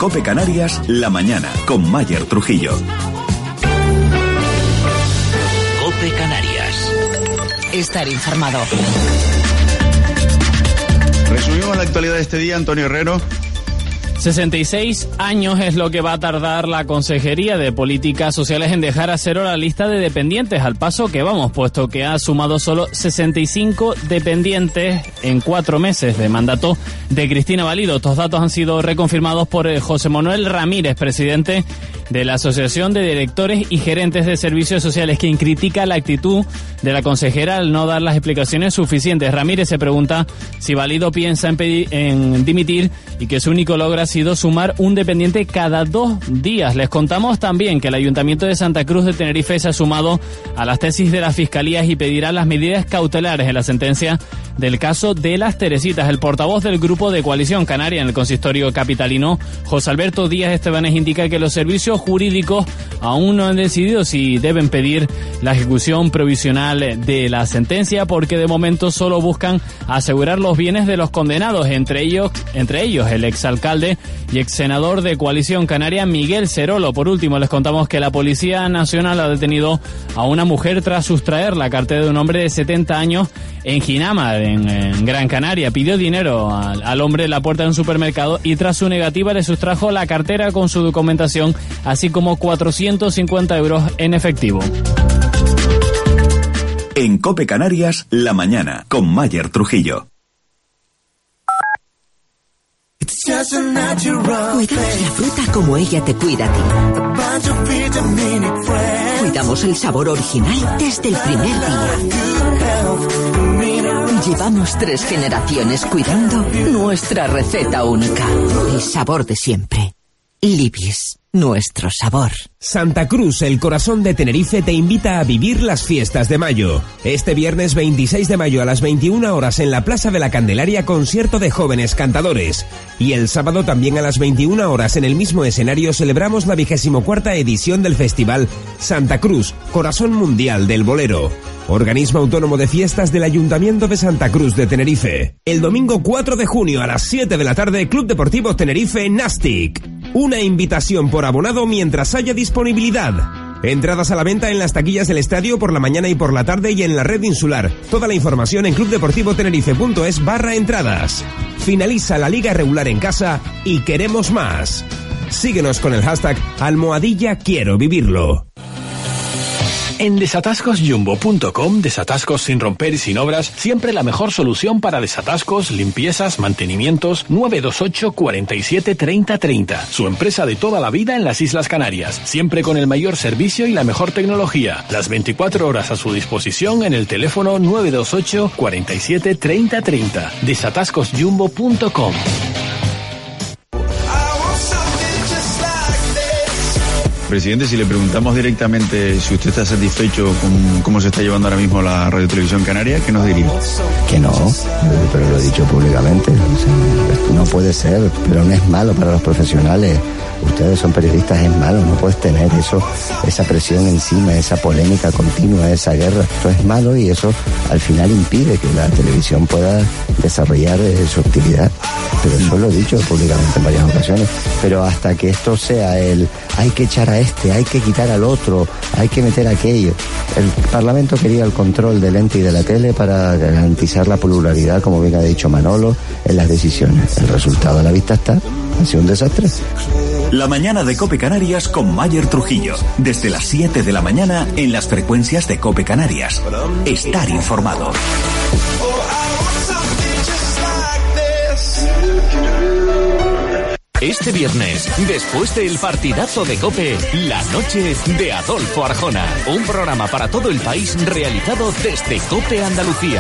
COPE Canarias, La Mañana, con Mayer Trujillo. COPE Canarias. Estar informado. Resumimos la actualidad de este día, Antonio Herrero. 66 años es lo que va a tardar la Consejería de Políticas Sociales en dejar a cero la lista de dependientes, al paso que vamos, puesto que ha sumado solo 65 dependientes en 4 meses de mandato de Cristina Valido. Estos datos han sido reconfirmados por José Manuel Ramírez, presidente de la Asociación de Directores y Gerentes de Servicios Sociales, quien critica la actitud de la consejera al no dar las explicaciones suficientes. Ramírez se pregunta si Valido piensa en dimitir y que su único logro ha sido sumar un dependiente cada 2 días. Les contamos también que el Ayuntamiento de Santa Cruz de Tenerife se ha sumado a las tesis de las fiscalías y pedirá las medidas cautelares en la sentencia del caso de las Teresitas. El portavoz del Grupo de Coalición Canaria en el consistorio capitalino, José Alberto Díaz Estebanes, indica que los servicios jurídicos aún no han decidido si deben pedir la ejecución provisional de la sentencia, porque de momento solo buscan asegurar los bienes de los condenados, entre ellos el exalcalde y exsenador de Coalición Canaria, Miguel Cerolo. Por último, les contamos que la Policía Nacional ha detenido a una mujer tras sustraer la cartera de un hombre de 70 años en Ginama, en Gran Canaria. Pidió dinero al hombre en la puerta de un supermercado y tras su negativa le sustrajo la cartera con su documentación, así como 450 euros en efectivo. En COPE Canarias, La Mañana, con Mayer Trujillo. Cuidamos la fruta como ella te cuida a ti. Cuidamos el sabor original desde el primer día. Llevamos 3 generaciones cuidando nuestra receta única. El sabor de siempre. Libis, nuestro sabor. Santa Cruz, el corazón de Tenerife, te invita a vivir las fiestas de mayo. Este viernes 26 de mayo a las 21 horas en la Plaza de la Candelaria, concierto de jóvenes cantadores. Y el sábado también a las 21 horas en el mismo escenario celebramos la 24ª edición del festival Santa Cruz, Corazón Mundial del Bolero. Organismo autónomo de fiestas del Ayuntamiento de Santa Cruz de Tenerife. El domingo 4 de junio a las 7 de la tarde, Club Deportivo Tenerife Nastic. Una invitación por abonado mientras haya disponibilidad. Entradas a la venta en las taquillas del estadio por la mañana y por la tarde y en la red insular. Toda la información en clubdeportivotenerife.es/entradas. Finaliza la liga regular en casa y queremos más. Síguenos con el hashtag #Quiero vivirlo. En desatascosjumbo.com, desatascos sin romper y sin obras, siempre la mejor solución para desatascos, limpiezas, mantenimientos. 928 47 30 30. Su empresa de toda la vida en las Islas Canarias, siempre con el mayor servicio y la mejor tecnología. Las 24 horas a su disposición en el teléfono 928 47 30 30. desatascosjumbo.com. Presidente, si le preguntamos directamente si usted está satisfecho con cómo se está llevando ahora mismo la Radio Televisión Canaria, ¿qué nos diría? Que no, pero lo he dicho públicamente. O sea, no puede ser, pero no es malo para los profesionales. Ustedes son periodistas, es malo, no puedes tener eso, esa presión encima, esa polémica continua, esa guerra. Esto es malo y eso al final impide que la televisión pueda desarrollar su actividad. Pero eso lo he dicho públicamente en varias ocasiones. Pero hasta que esto sea hay que echar a este, hay que quitar al otro, hay que meter aquello. El Parlamento quería el control del ente y de la tele para garantizar la pluralidad, como bien ha dicho Manolo, en las decisiones. El resultado a la vista está, ha sido un desastre. La mañana de COPE Canarias con Mayer Trujillo. Desde las 7 de la mañana en las frecuencias de COPE Canarias. Estar informado. Este viernes, después del partidazo de COPE, la noche de Adolfo Arjona. Un programa para todo el país realizado desde COPE Andalucía.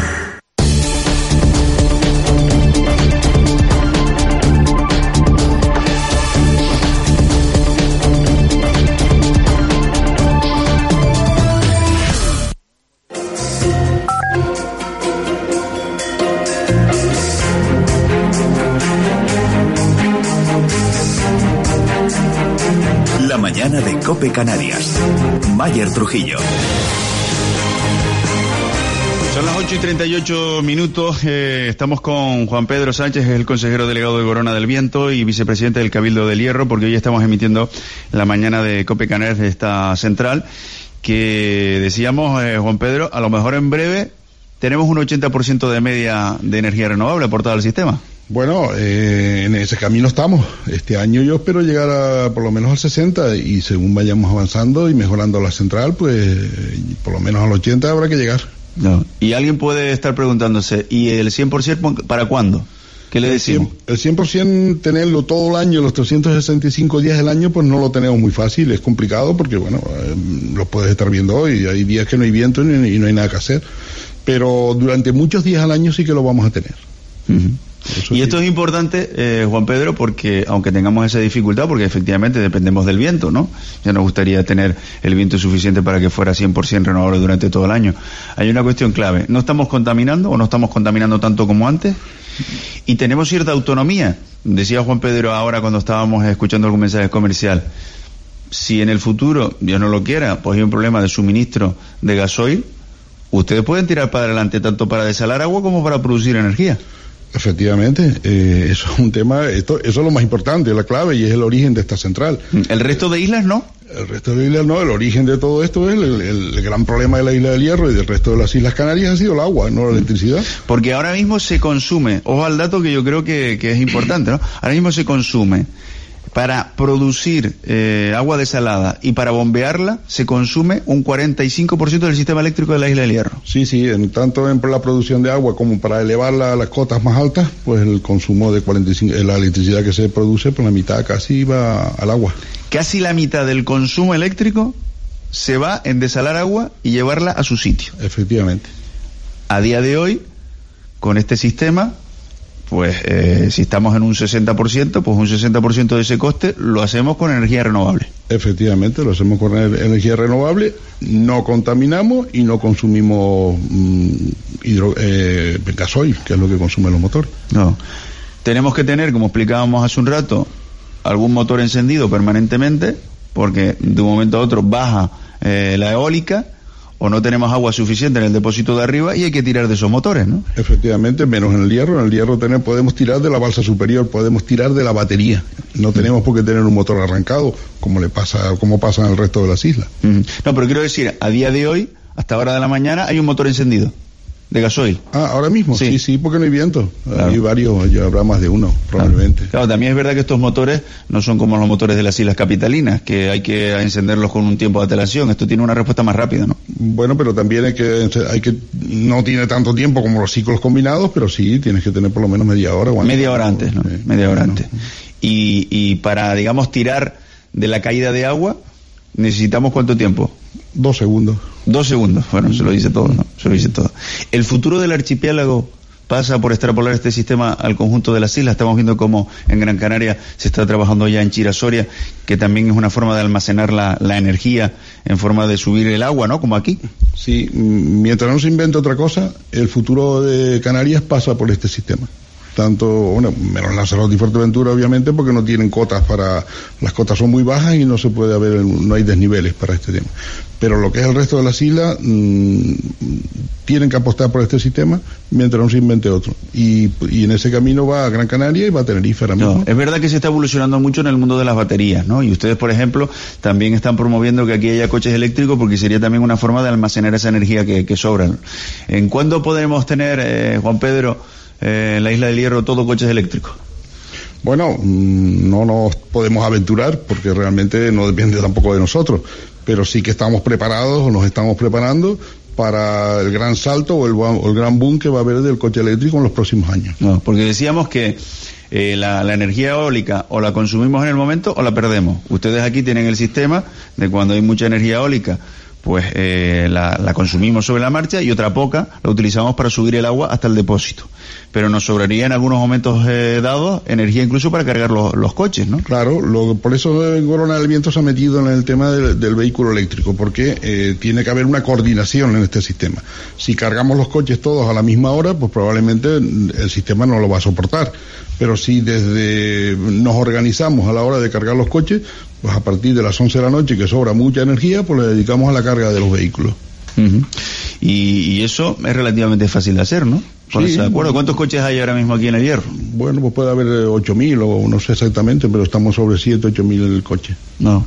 La mañana de COPE Canarias. Mayer Trujillo. Son las 8:38. Estamos con Juan Pedro Sánchez, el consejero delegado de Corona del Viento y vicepresidente del Cabildo del Hierro, porque hoy estamos emitiendo la mañana de COPE Canarias de esta central, que decíamos, Juan Pedro, a lo mejor en breve tenemos un 80% de media de energía renovable aportada al sistema. Bueno, en ese camino estamos. Este año yo espero llegar por lo menos al 60 y según vayamos avanzando y mejorando la central, pues por lo menos al 80 habrá que llegar. No. Y alguien puede estar preguntándose, ¿y el 100% para cuándo? ¿Qué le decimos? El 100% tenerlo todo el año, los 365 días del año, pues no lo tenemos muy fácil, es complicado porque, bueno, lo puedes estar viendo hoy, hay días que no hay viento y no hay nada que hacer, pero durante muchos días al año sí que lo vamos a tener. Y esto es importante, Juan Pedro, porque aunque tengamos esa dificultad, porque efectivamente dependemos del viento, ¿no? Ya nos gustaría tener el viento suficiente para que fuera 100% renovable durante todo el año. Hay una cuestión clave, ¿no estamos contaminando o no estamos contaminando tanto como antes? Y tenemos cierta autonomía. Decía Juan Pedro ahora cuando estábamos escuchando algún mensaje comercial, si en el futuro, Dios no lo quiera, pues hay un problema de suministro de gasoil, ustedes pueden tirar para adelante tanto para desalar agua como para producir energía. Efectivamente, eso es un tema, eso es lo más importante, la clave, y es el origen de esta central. ¿El resto de islas no? El resto de islas no, el origen de todo esto es el gran problema de la isla del Hierro y del resto de las Islas Canarias ha sido el agua, no la electricidad. Porque ahora mismo se consume, ojo al dato que yo creo que es importante, ¿no? Ahora mismo se consume, para producir agua desalada y para bombearla, se consume un 45% del sistema eléctrico de la Isla del Hierro. Sí, tanto en la producción de agua como para elevarla a las cotas más altas, pues el consumo de 45, la electricidad que se produce, pues la mitad casi va al agua. Casi la mitad del consumo eléctrico se va en desalar agua y llevarla a su sitio. Efectivamente. A día de hoy, con este sistema, pues si estamos en un 60%, pues un 60% de ese coste lo hacemos con energía renovable. Efectivamente, lo hacemos con energía renovable, no contaminamos y no consumimos gasoil, que es lo que consumen los motores. No. Tenemos que tener, como explicábamos hace un rato, algún motor encendido permanentemente, porque de un momento a otro baja la eólica, o no tenemos agua suficiente en el depósito de arriba y hay que tirar de esos motores, ¿no? Efectivamente, menos en el Hierro. En el Hierro podemos tirar de la balsa superior, podemos tirar de la batería. No tenemos por qué tener un motor arrancado, como pasa en el resto de las islas. No, pero quiero decir, a día de hoy, hasta hora de la mañana, hay un motor encendido de gasoil. Ahora mismo, sí, porque no hay viento. Claro. Hay varios, habrá más de uno, probablemente. Claro, también es verdad que estos motores no son como los motores de las islas capitalinas, que hay que encenderlos con un tiempo de antelación. Esto tiene una respuesta más rápida, ¿no? Bueno, pero también no tiene tanto tiempo como los ciclos combinados, pero sí, tienes que tener por lo menos media hora. Media hora antes, ¿no? Media hora antes. Y para, digamos, tirar de la caída de agua, ¿necesitamos cuánto tiempo? 2 segundos. 2 segundos, bueno, se lo dice todo, ¿no? Se lo dice todo. El futuro del archipiélago pasa por extrapolar este sistema al conjunto de las islas. Estamos viendo cómo en Gran Canaria se está trabajando ya en Chirasoria, que también es una forma de almacenar la energía en forma de subir el agua, ¿no? Como aquí. Sí, mientras no se invente otra cosa, el futuro de Canarias pasa por este sistema. Menos Lanzarote y Fuerteventura, obviamente, porque no tienen cotas las cotas son muy bajas y no hay desniveles para este tema. Pero lo que es el resto de las islas, tienen que apostar por este sistema mientras no se invente otro. Y en ese camino va a Gran Canaria y va a Tenerife ahora mismo. No, es verdad que se está evolucionando mucho en el mundo de las baterías, ¿no? Y ustedes, por ejemplo, también están promoviendo que aquí haya coches eléctricos porque sería también una forma de almacenar esa energía que sobra. ¿En cuándo podremos tener, Juan Pedro, en la Isla del Hierro, todo coches eléctricos? Bueno, no nos podemos aventurar porque realmente no depende tampoco de nosotros, pero sí que estamos preparados o nos estamos preparando para el gran salto o el gran boom que va a haber del coche eléctrico en los próximos años. No, porque decíamos que la energía eólica o la consumimos en el momento o la perdemos. Ustedes aquí tienen el sistema de cuando hay mucha energía eólica, pues la consumimos sobre la marcha y otra poca la utilizamos para subir el agua hasta el depósito. Pero nos sobraría en algunos momentos dados energía incluso para cargar los coches, ¿no? Claro, por eso Corona del Viento se ha metido en el tema del vehículo eléctrico, porque tiene que haber una coordinación en este sistema. Si cargamos los coches todos a la misma hora, pues probablemente el sistema no lo va a soportar. Pero si nos organizamos a la hora de cargar los coches, pues a partir de las 11 de la noche, que sobra mucha energía, pues le dedicamos a la carga de los vehículos. Y Y eso es relativamente fácil de hacer, ¿no? Sí. ¿De acuerdo? ¿Cuántos coches hay ahora mismo aquí en El Hierro? Bueno, pues puede haber 8.000 o no sé exactamente, pero estamos sobre 7.000-8.000 coches. No.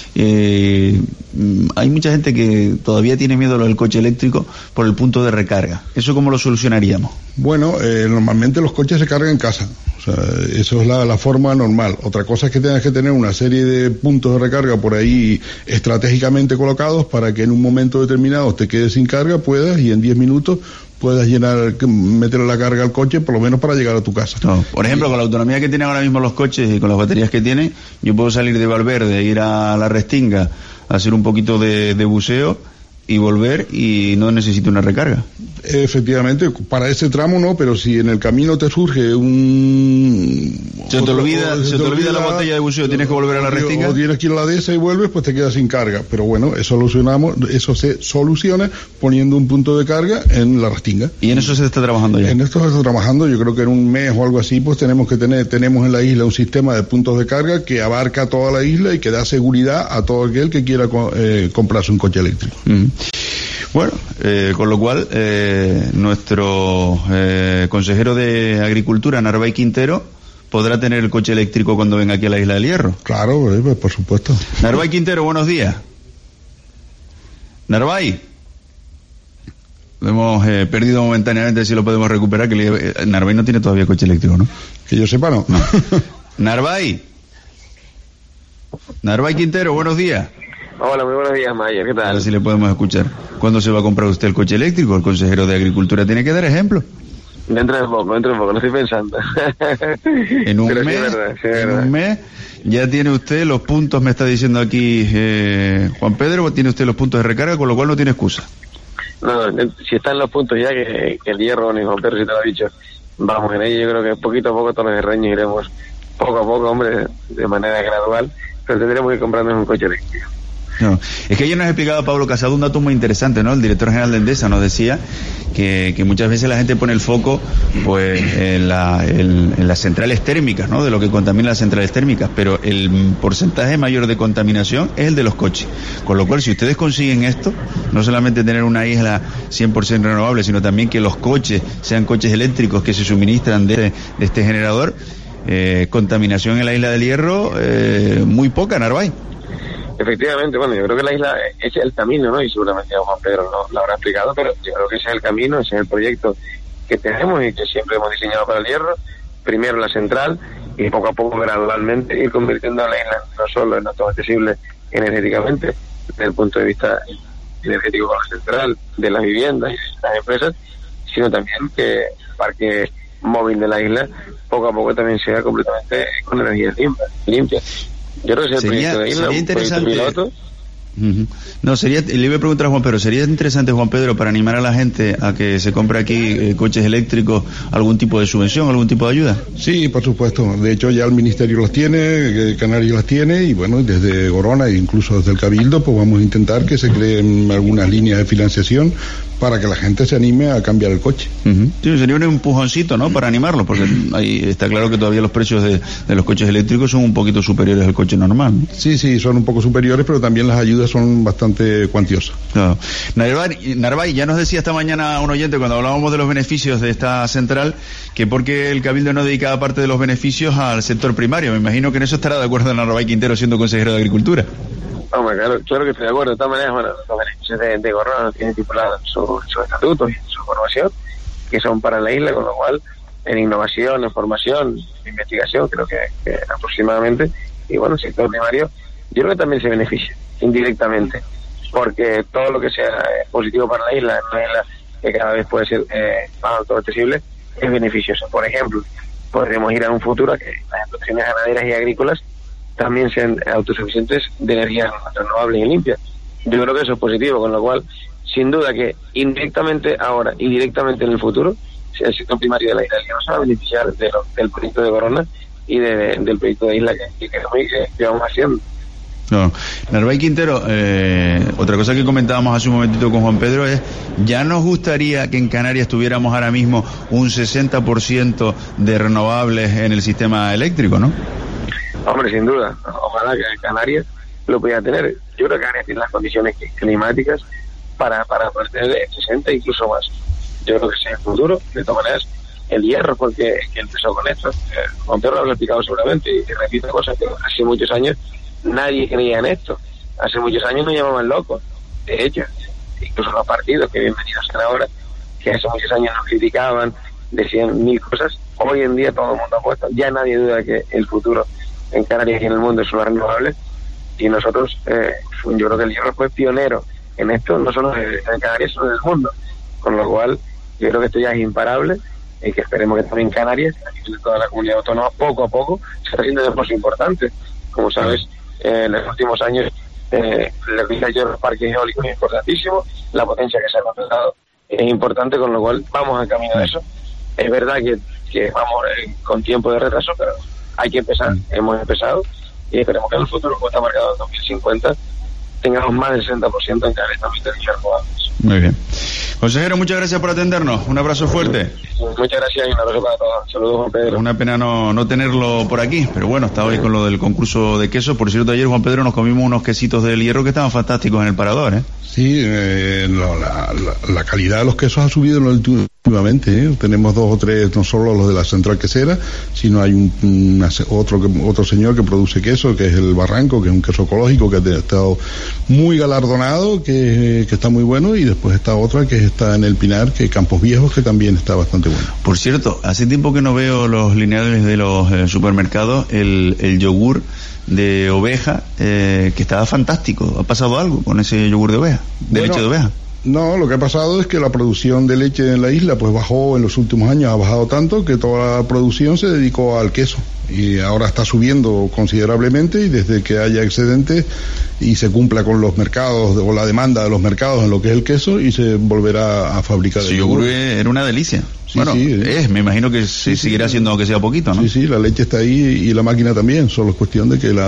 Hay mucha gente que todavía tiene miedo a lo del coche eléctrico por el punto de recarga. ¿Eso cómo lo solucionaríamos? Bueno, normalmente los coches se cargan en casa. O sea, eso es la forma normal. Otra cosa es que tengas que tener una serie de puntos de recarga por ahí estratégicamente colocados para que en un momento determinado te quedes sin carga, puedas, y en 10 minutos puedas meter la carga al coche, por lo menos para llegar a tu casa. No. Por ejemplo, con la autonomía que tienen ahora mismo los coches y con las baterías que tienen, yo puedo salir de Valverde, ir a la Restinga, hacer un poquito de buceo y volver, y no necesito una recarga. Efectivamente, para ese tramo no, pero si en el camino te surge Se te olvida la botella de buceo, tienes que volver a la Restinga. O tienes que ir a la dehesa y vuelves, pues te quedas sin carga. Pero bueno, eso se soluciona poniendo un punto de carga en la Restinga. ¿Y en eso se está trabajando ya? En esto se está trabajando, yo creo que en un mes o algo así, pues tenemos en la isla un sistema de puntos de carga que abarca toda la isla y que da seguridad a todo aquel que quiera comprarse un coche eléctrico. Bueno, con lo cual nuestro consejero de Agricultura, Narváez Quintero, podrá tener el coche eléctrico cuando venga aquí a la Isla del Hierro. Claro, pues, por supuesto. Narváez Quintero, buenos días. Narváez. Lo hemos perdido momentáneamente, si lo podemos recuperar, que Narváez no tiene todavía coche eléctrico, ¿no? Que yo sepa, no. Narváez Quintero, buenos días. Hola, muy buenos días, Mayer, ¿qué tal? A ver si le podemos escuchar. ¿Cuándo se va a comprar usted el coche eléctrico? El consejero de Agricultura tiene que dar ejemplo. Dentro de poco, lo estoy pensando. En un mes ya tiene usted los puntos, me está diciendo aquí Juan Pedro, tiene usted los puntos de recarga, con lo cual no tiene excusa. No, si están los puntos ya, que el Hierro, ni Juan Pedro, si te lo ha dicho, vamos en ello. Yo creo que poquito a poco todos los herreños iremos poco a poco, hombre, de manera gradual, pero tendremos que comprarnos un coche eléctrico. No, es que ayer nos ha explicado Pablo Casado un dato muy interesante, ¿no? El director general de Endesa nos decía que muchas veces la gente pone el foco pues en las centrales térmicas, ¿no? De lo que contamina las centrales térmicas, pero el porcentaje mayor de contaminación es el de los coches. Con lo cual, si ustedes consiguen esto, no solamente tener una isla 100% renovable, sino también que los coches sean coches eléctricos que se suministran de este generador, contaminación en la Isla del Hierro, muy poca, Narváez. Efectivamente, bueno, yo creo que la isla es el camino, ¿no? Y seguramente Juan Pedro no lo habrá explicado, pero yo creo que ese es el camino, ese es el proyecto que tenemos y que siempre hemos diseñado para el Hierro. Primero la central y poco a poco, gradualmente, ir convirtiendo a la isla no solo en autoabastecible energéticamente, desde el punto de vista energético con la central, de las viviendas y de las empresas, sino también que el parque móvil de la isla poco a poco también sea completamente con energía limpia. Yo creo que es el proyecto de isla, sería interesante. Piloto. No, le iba a preguntar a Juan Pedro, ¿sería interesante, Juan Pedro, para animar a la gente a que se compre aquí coches eléctricos, algún tipo de subvención, algún tipo de ayuda? Sí, por supuesto. De hecho, ya el Ministerio las tiene, Canarias las tiene, y bueno, desde Gorona e incluso desde el Cabildo, pues vamos a intentar que se creen algunas líneas de financiación para que la gente se anime a cambiar el coche. Sí, sería un empujoncito, ¿no?, para animarlo, porque ahí está claro que todavía los precios de los coches eléctricos son un poquito superiores al coche normal, ¿no? Sí, son un poco superiores, pero también las ayudas son bastante cuantiosas. Claro. Narváez, ya nos decía esta mañana un oyente cuando hablábamos de los beneficios de esta central, que porque el Cabildo no dedicaba parte de los beneficios al sector primario. Me imagino que en eso estará de acuerdo Narváez Quintero, siendo consejero de Agricultura. Hombre, claro que estoy de acuerdo. De todas maneras, bueno, los beneficios de Gorona tienen estipulados su estatuto y su formación, que son para la isla, con lo cual en innovación, en formación, en investigación, creo que aproximadamente, y bueno, el sector primario, yo creo que también se beneficia indirectamente, porque todo lo que sea positivo para la isla, una isla que cada vez puede ser más autoabastecible, es beneficioso. Por ejemplo, podremos ir a un futuro a que las explotaciones ganaderas y agrícolas también sean autosuficientes de energía renovable y limpia. Yo creo que eso es positivo, con lo cual, sin duda que indirectamente ahora y directamente en el futuro, el sector primario de la isla que nos va a beneficiar del proyecto de Gorona y del proyecto de isla que vamos haciendo. No. Narváez Quintero, otra cosa que comentábamos hace un momentito con Juan Pedro es, ya nos gustaría que en Canarias tuviéramos ahora mismo un 60% de renovables en el sistema eléctrico, ¿no? Hombre, sin duda, ojalá que Canarias lo pudiera tener. Yo creo que Canarias tiene las condiciones climáticas para poder tener 60, incluso más. Yo creo que sea el futuro. De todas maneras, el hierro, porque es que empezó con esto. Juan Pedro lo ha explicado seguramente, y repito cosas que hace muchos años nadie creía en esto. Hace muchos años nos llamaban locos. De hecho, incluso los partidos que bienvenidos están ahora, que hace muchos años nos criticaban, decían mil cosas. Hoy en día todo el mundo ha puesto, ya nadie duda que el futuro en Canarias y en el mundo es una renovable, y nosotros, yo creo que el hierro fue pionero en esto, no solo en Canarias, sino en el mundo, con lo cual yo creo que esto ya es imparable, y que esperemos que también Canarias, aquí en toda la comunidad autónoma, poco a poco se está haciendo de cosas importantes. Como sabes, en los últimos años la utilización de los parques eólicos es importantísimo, la potencia que se ha contratado es importante, con lo cual vamos a camino de eso. Es verdad que vamos con tiempo de retraso, pero hay que empezar. Hemos empezado y esperemos que en el futuro, como está marcado en 2050, tengamos más del 60% en Canarias también de energías renovables. Muy bien. Consejero, muchas gracias por atendernos. Un abrazo fuerte. Muchas gracias y un abrazo para todos. Saludos, Juan Pedro. Una pena no tenerlo por aquí, pero bueno, está hoy con lo del concurso de queso. Por cierto, ayer, Juan Pedro, nos comimos unos quesitos del hierro que estaban fantásticos en el Parador, ¿eh? Sí, la calidad de los quesos ha subido últimamente, ¿eh? Tenemos 2 o 3, no solo los de la central quesera, sino hay otro señor que produce queso, que es el Barranco, que es un queso ecológico que ha estado muy galardonado, que está muy bueno, y después está otra que está en el Pinar, que Campos Viejos, que también está bastante bueno. Por cierto, hace tiempo que no veo los lineales de los supermercados, el yogur de oveja, que estaba fantástico. ¿Ha pasado algo con ese yogur de oveja? Leche de oveja. No, lo que ha pasado es que la producción de leche en la isla pues bajó en los últimos años, ha bajado tanto que toda la producción se dedicó al queso, y ahora está subiendo considerablemente, y desde que haya excedente y se cumpla con los mercados o la demanda de los mercados en lo que es el queso, y se volverá a fabricar el yogur. Era una delicia. Sí, bueno, sí, me imagino que seguirá siendo, aunque sea poquito, ¿no? Sí, la leche está ahí y la máquina también. Solo es cuestión de que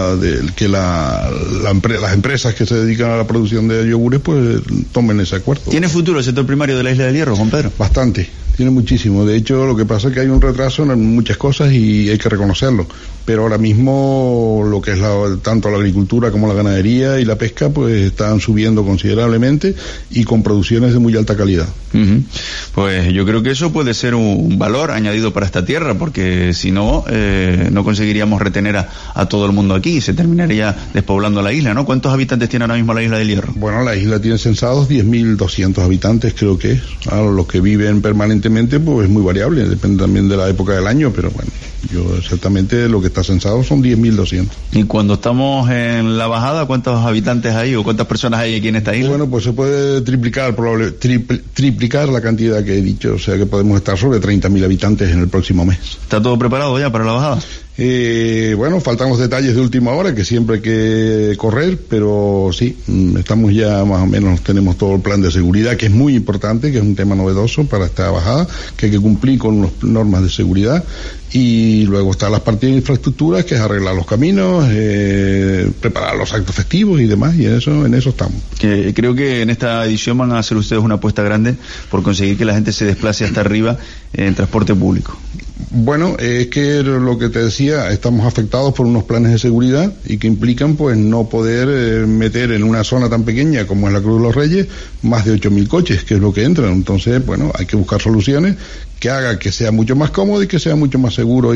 las empresas que se dedican a la producción de yogures pues tomen ese acuerdo. ¿Tiene futuro el sector primario de la Isla del Hierro, Juan Pedro? Bastante, tiene muchísimo. De hecho, lo que pasa es que hay un retraso en muchas cosas y hay que reconocerlo. Pero ahora mismo lo que es tanto la agricultura como la ganadería y la pesca pues están subiendo considerablemente y con producciones de muy alta calidad. Pues yo creo que eso puede ser un valor añadido para esta tierra, porque si no, no conseguiríamos retener a todo el mundo aquí, se terminaría despoblando la isla, ¿no? ¿Cuántos habitantes tiene ahora mismo la Isla del Hierro? Bueno, la isla tiene censados 10.200 habitantes, creo que es. Los que viven permanentemente pues es muy variable, depende también de la época del año, pero bueno, yo exactamente lo que está censado son 10.200. ¿Y cuando estamos en la bajada, cuántos habitantes hay o cuántas personas hay aquí en esta isla? Bueno, pues se puede triplicar la cantidad que he dicho, o sea que podemos estar sobre 30.000 habitantes en el próximo mes. ¿Está todo preparado ya para la bajada? Bueno, faltan los detalles de última hora, que siempre hay que correr, pero sí, estamos ya más o menos, tenemos todo el plan de seguridad, que es muy importante, que es un tema novedoso para esta bajada, que hay que cumplir con las normas de seguridad, y luego están las partes de infraestructuras, que es arreglar los caminos, preparar los actos festivos y demás, y en eso estamos. Creo que en esta edición van a hacer ustedes una apuesta grande por conseguir que la gente se desplace hasta arriba en transporte público. Bueno, es que lo que te decía, estamos afectados por unos planes de seguridad y que implican pues no poder meter en una zona tan pequeña como es la Cruz de los Reyes más de 8.000 coches, que es lo que entran. Entonces, bueno, hay que buscar soluciones que hagan que sea mucho más cómodo y que sea mucho más seguro.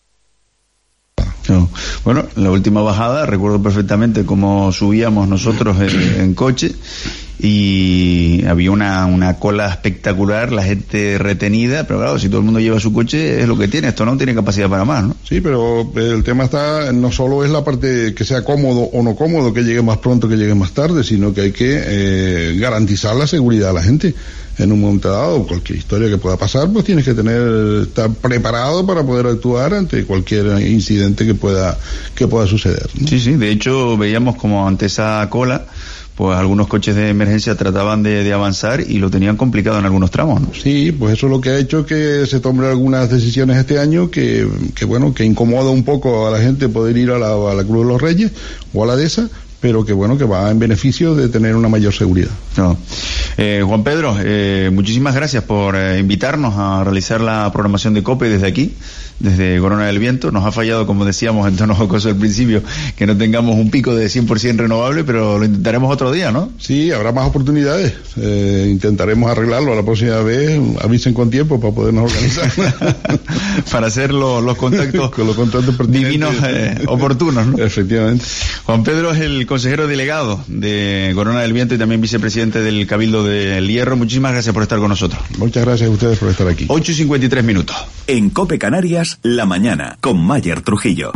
Bueno, la última bajada, recuerdo perfectamente cómo subíamos nosotros en coche, y había una cola espectacular, la gente retenida, pero claro, si todo el mundo lleva su coche es lo que tiene, esto no tiene capacidad para más, ¿no? Sí, pero el tema está, no solo es la parte que sea cómodo o no cómodo, que llegue más pronto, que llegue más tarde, sino que hay que garantizar la seguridad a la gente. En un momento dado, cualquier historia que pueda pasar, pues tienes que estar preparado para poder actuar ante cualquier incidente que pueda suceder, ¿no? Sí, de hecho veíamos como ante esa cola, pues algunos coches de emergencia trataban de avanzar y lo tenían complicado en algunos tramos, ¿no? Sí, pues eso es lo que ha hecho que se tomen algunas decisiones este año que incomoda un poco a la gente poder ir a la Cruz de los Reyes o a la Dehesa, pero que va en beneficio de tener una mayor seguridad. No. Juan Pedro, muchísimas gracias por invitarnos a realizar la programación de COPE desde aquí, desde Corona del Viento. Nos ha fallado, como decíamos en tono jocoso al principio, que no tengamos un pico de 100% renovable, pero lo intentaremos otro día, ¿no? Sí, habrá más oportunidades. Intentaremos arreglarlo la próxima vez. Avisen con tiempo para podernos organizar. Para hacer los contactos, con los contactos divinos oportunos, ¿no? Efectivamente. Juan Pedro es el consejero delegado de Corona del Viento y también vicepresidente del Cabildo del Hierro. Muchísimas gracias por estar con nosotros. Muchas gracias a ustedes por estar aquí. 8:53 minutos. En COPE Canarias, la mañana, con Mayer Trujillo.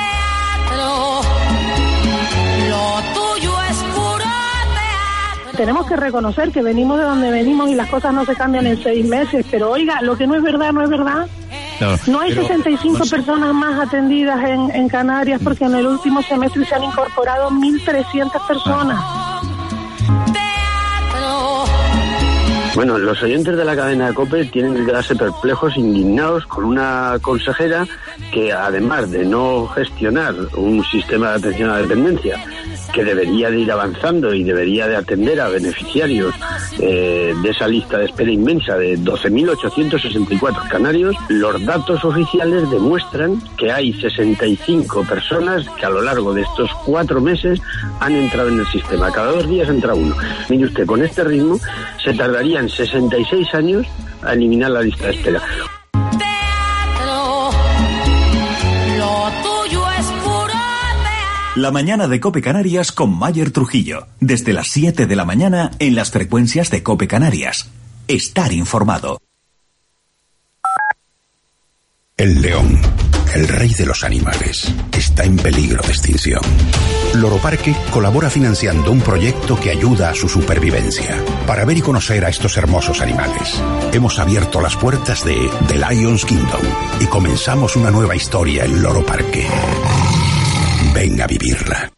Tenemos que reconocer que venimos de donde venimos y las cosas no se cambian en 6 meses, pero oiga, lo que no es verdad, no es verdad. No hay 65 personas más atendidas en Canarias porque en el último semestre se han incorporado 1.300 personas. Bueno, los oyentes de la cadena de COPE tienen que quedarse perplejos, indignados con una consejera que, además de no gestionar un sistema de atención a la dependencia que debería de ir avanzando y debería de atender a beneficiarios de esa lista de espera inmensa de 12.864 canarios, los datos oficiales demuestran que hay 65 personas que a lo largo de estos 4 meses han entrado en el sistema. Cada 2 días entra uno. Mire usted, con este ritmo se tardarían 66 años a eliminar la lista de espera. La mañana de COPE Canarias con Mayer Trujillo. Desde las 7 de la mañana en las frecuencias de COPE Canarias. Estar informado. El león, el rey de los animales, está en peligro de extinción. Loro Parque colabora financiando un proyecto que ayuda a su supervivencia. Para ver y conocer a estos hermosos animales, hemos abierto las puertas de The Lions Kingdom y comenzamos una nueva historia en Loro Parque. Ven a vivirla.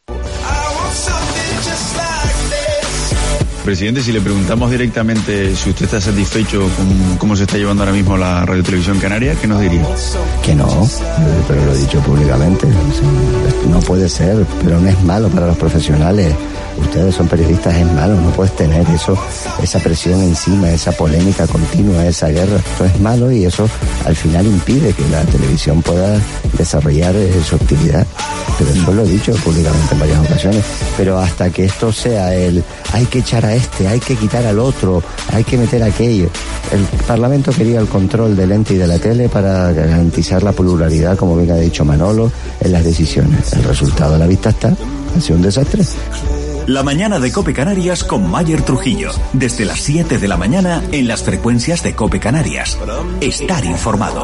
Presidente, si le preguntamos directamente si usted está satisfecho con cómo se está llevando ahora mismo la Radio Televisión Canaria, ¿qué nos diría? Que no, pero lo he dicho públicamente. No puede ser, pero no es malo para los profesionales. Ustedes son periodistas, es malo, no puedes tener eso, esa presión encima, esa polémica continua, esa guerra. Esto es malo y eso al final impide que la televisión pueda desarrollar su actividad. Pero eso lo he dicho públicamente en varias ocasiones. Pero hasta que esto sea hay que echar a este, hay que quitar al otro, hay que meter aquello. El Parlamento quería el control del ente y de la tele para garantizar la pluralidad, como bien ha dicho Manolo, en las decisiones. El resultado a la vista está, ha sido un desastre. La mañana de COPE Canarias con Mayer Trujillo. Desde las 7 de la mañana en las frecuencias de COPE Canarias. Estar informado.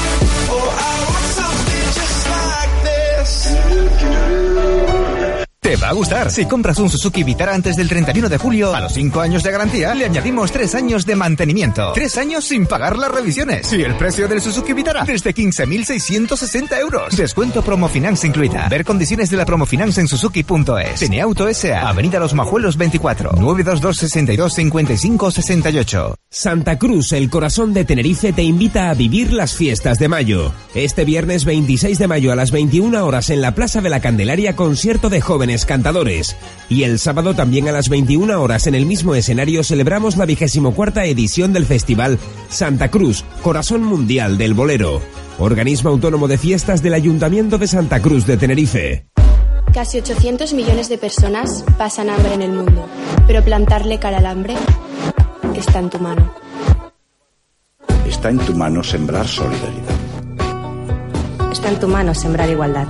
Te va a gustar. Si compras un Suzuki Vitara antes del 31 de julio, a los 5 años de garantía, le añadimos 3 años de mantenimiento. 3 años sin pagar las revisiones. Y el precio del Suzuki Vitara, desde 15.660 euros. Descuento Promofinance incluida. Ver condiciones de la Promofinance en Suzuki.es. Teneauto S.A. Avenida Los Majuelos 24. 922 62 55 68. Santa Cruz, el corazón de Tenerife, te invita a vivir las fiestas de mayo. Este viernes 26 de mayo a las 21 horas en la Plaza de la Candelaria, concierto de jóvenes cantadores. Y el sábado también a las 21 horas en el mismo escenario celebramos la 24ª edición del festival Santa Cruz, Corazón Mundial del Bolero. Organismo autónomo de fiestas del Ayuntamiento de Santa Cruz de Tenerife. Casi 800 millones de personas pasan hambre en el mundo, pero plantarle cara al hambre está en tu mano. Está en tu mano sembrar solidaridad. Está en tu mano sembrar igualdad.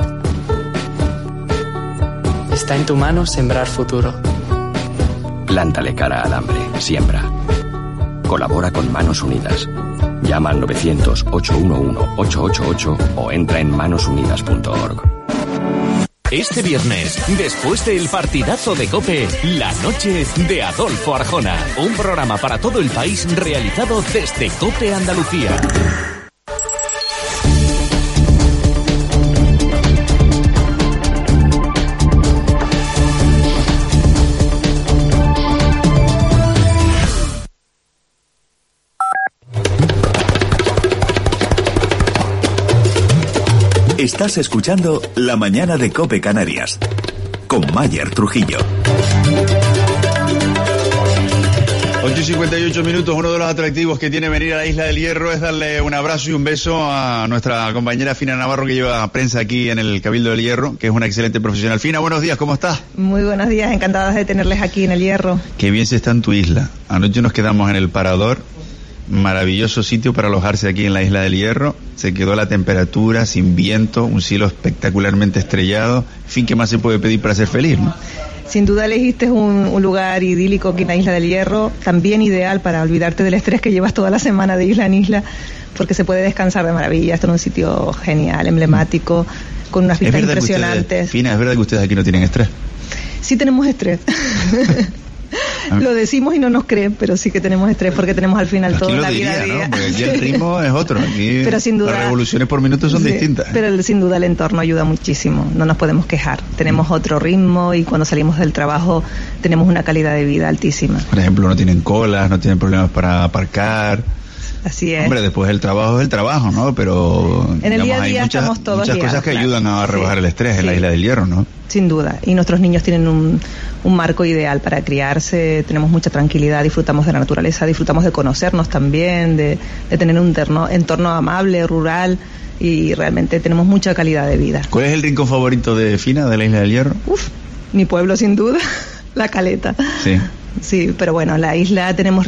Está en tu mano sembrar futuro. Plántale cara al hambre. Siembra. Colabora con Manos Unidas. Llama al 900-811-888 o entra en manosunidas.org. Este viernes, después del partidazo de COPE, la noche de Adolfo Arjona. Un programa para todo el país realizado desde COPE Andalucía. Estás escuchando La mañana de COPE Canarias con Mayer Trujillo. 8:58 minutos. Uno de los atractivos que tiene venir a la Isla del Hierro es darle un abrazo y un beso a nuestra compañera Fina Navarro, que lleva prensa aquí en el Cabildo del Hierro, que es una excelente profesional. Fina, buenos días, ¿cómo estás? Muy buenos días, encantadas de tenerles aquí en el Hierro. Qué bien se está en tu isla. Anoche nos quedamos en el Parador, maravilloso sitio para alojarse aquí en la Isla del Hierro. Se quedó la temperatura, sin viento, un cielo espectacularmente estrellado. En fin, ¿qué más se puede pedir para ser feliz, no? Sin duda elegiste un lugar idílico aquí en la Isla del Hierro, también ideal para olvidarte del estrés que llevas toda la semana de isla en isla, porque se puede descansar de maravilla. Esto es un sitio genial, emblemático, con unas vistas impresionantes. Fina, ¿es verdad que ustedes aquí no tienen estrés? Sí tenemos estrés. Lo decimos y no nos creen, pero sí que tenemos estrés porque tenemos al final toda la vida a día. ¿No? Porque aquí el ritmo es otro. Aquí pero sin duda, las revoluciones por minuto son distintas. Pero sin duda el entorno ayuda muchísimo. No nos podemos quejar. Tenemos otro ritmo y cuando salimos del trabajo tenemos una calidad de vida altísima. Por ejemplo, no tienen colas, no tienen problemas para aparcar. Así es. Hombre, después el trabajo es el trabajo, ¿no? Pero en el digamos, día a día hay estamos todos muchas liados, cosas que claro. ayudan a rebajar el estrés en la Isla del Hierro, ¿no? Sin duda. Y nuestros niños tienen un marco ideal para criarse. Tenemos mucha tranquilidad, disfrutamos de la naturaleza, disfrutamos de conocernos también, de tener un entorno amable, rural, y realmente tenemos mucha calidad de vida. ¿Cuál es el rincón favorito de Fina, de la Isla del Hierro? Mi pueblo sin duda, La Caleta. Sí. Sí, pero bueno, la isla tenemos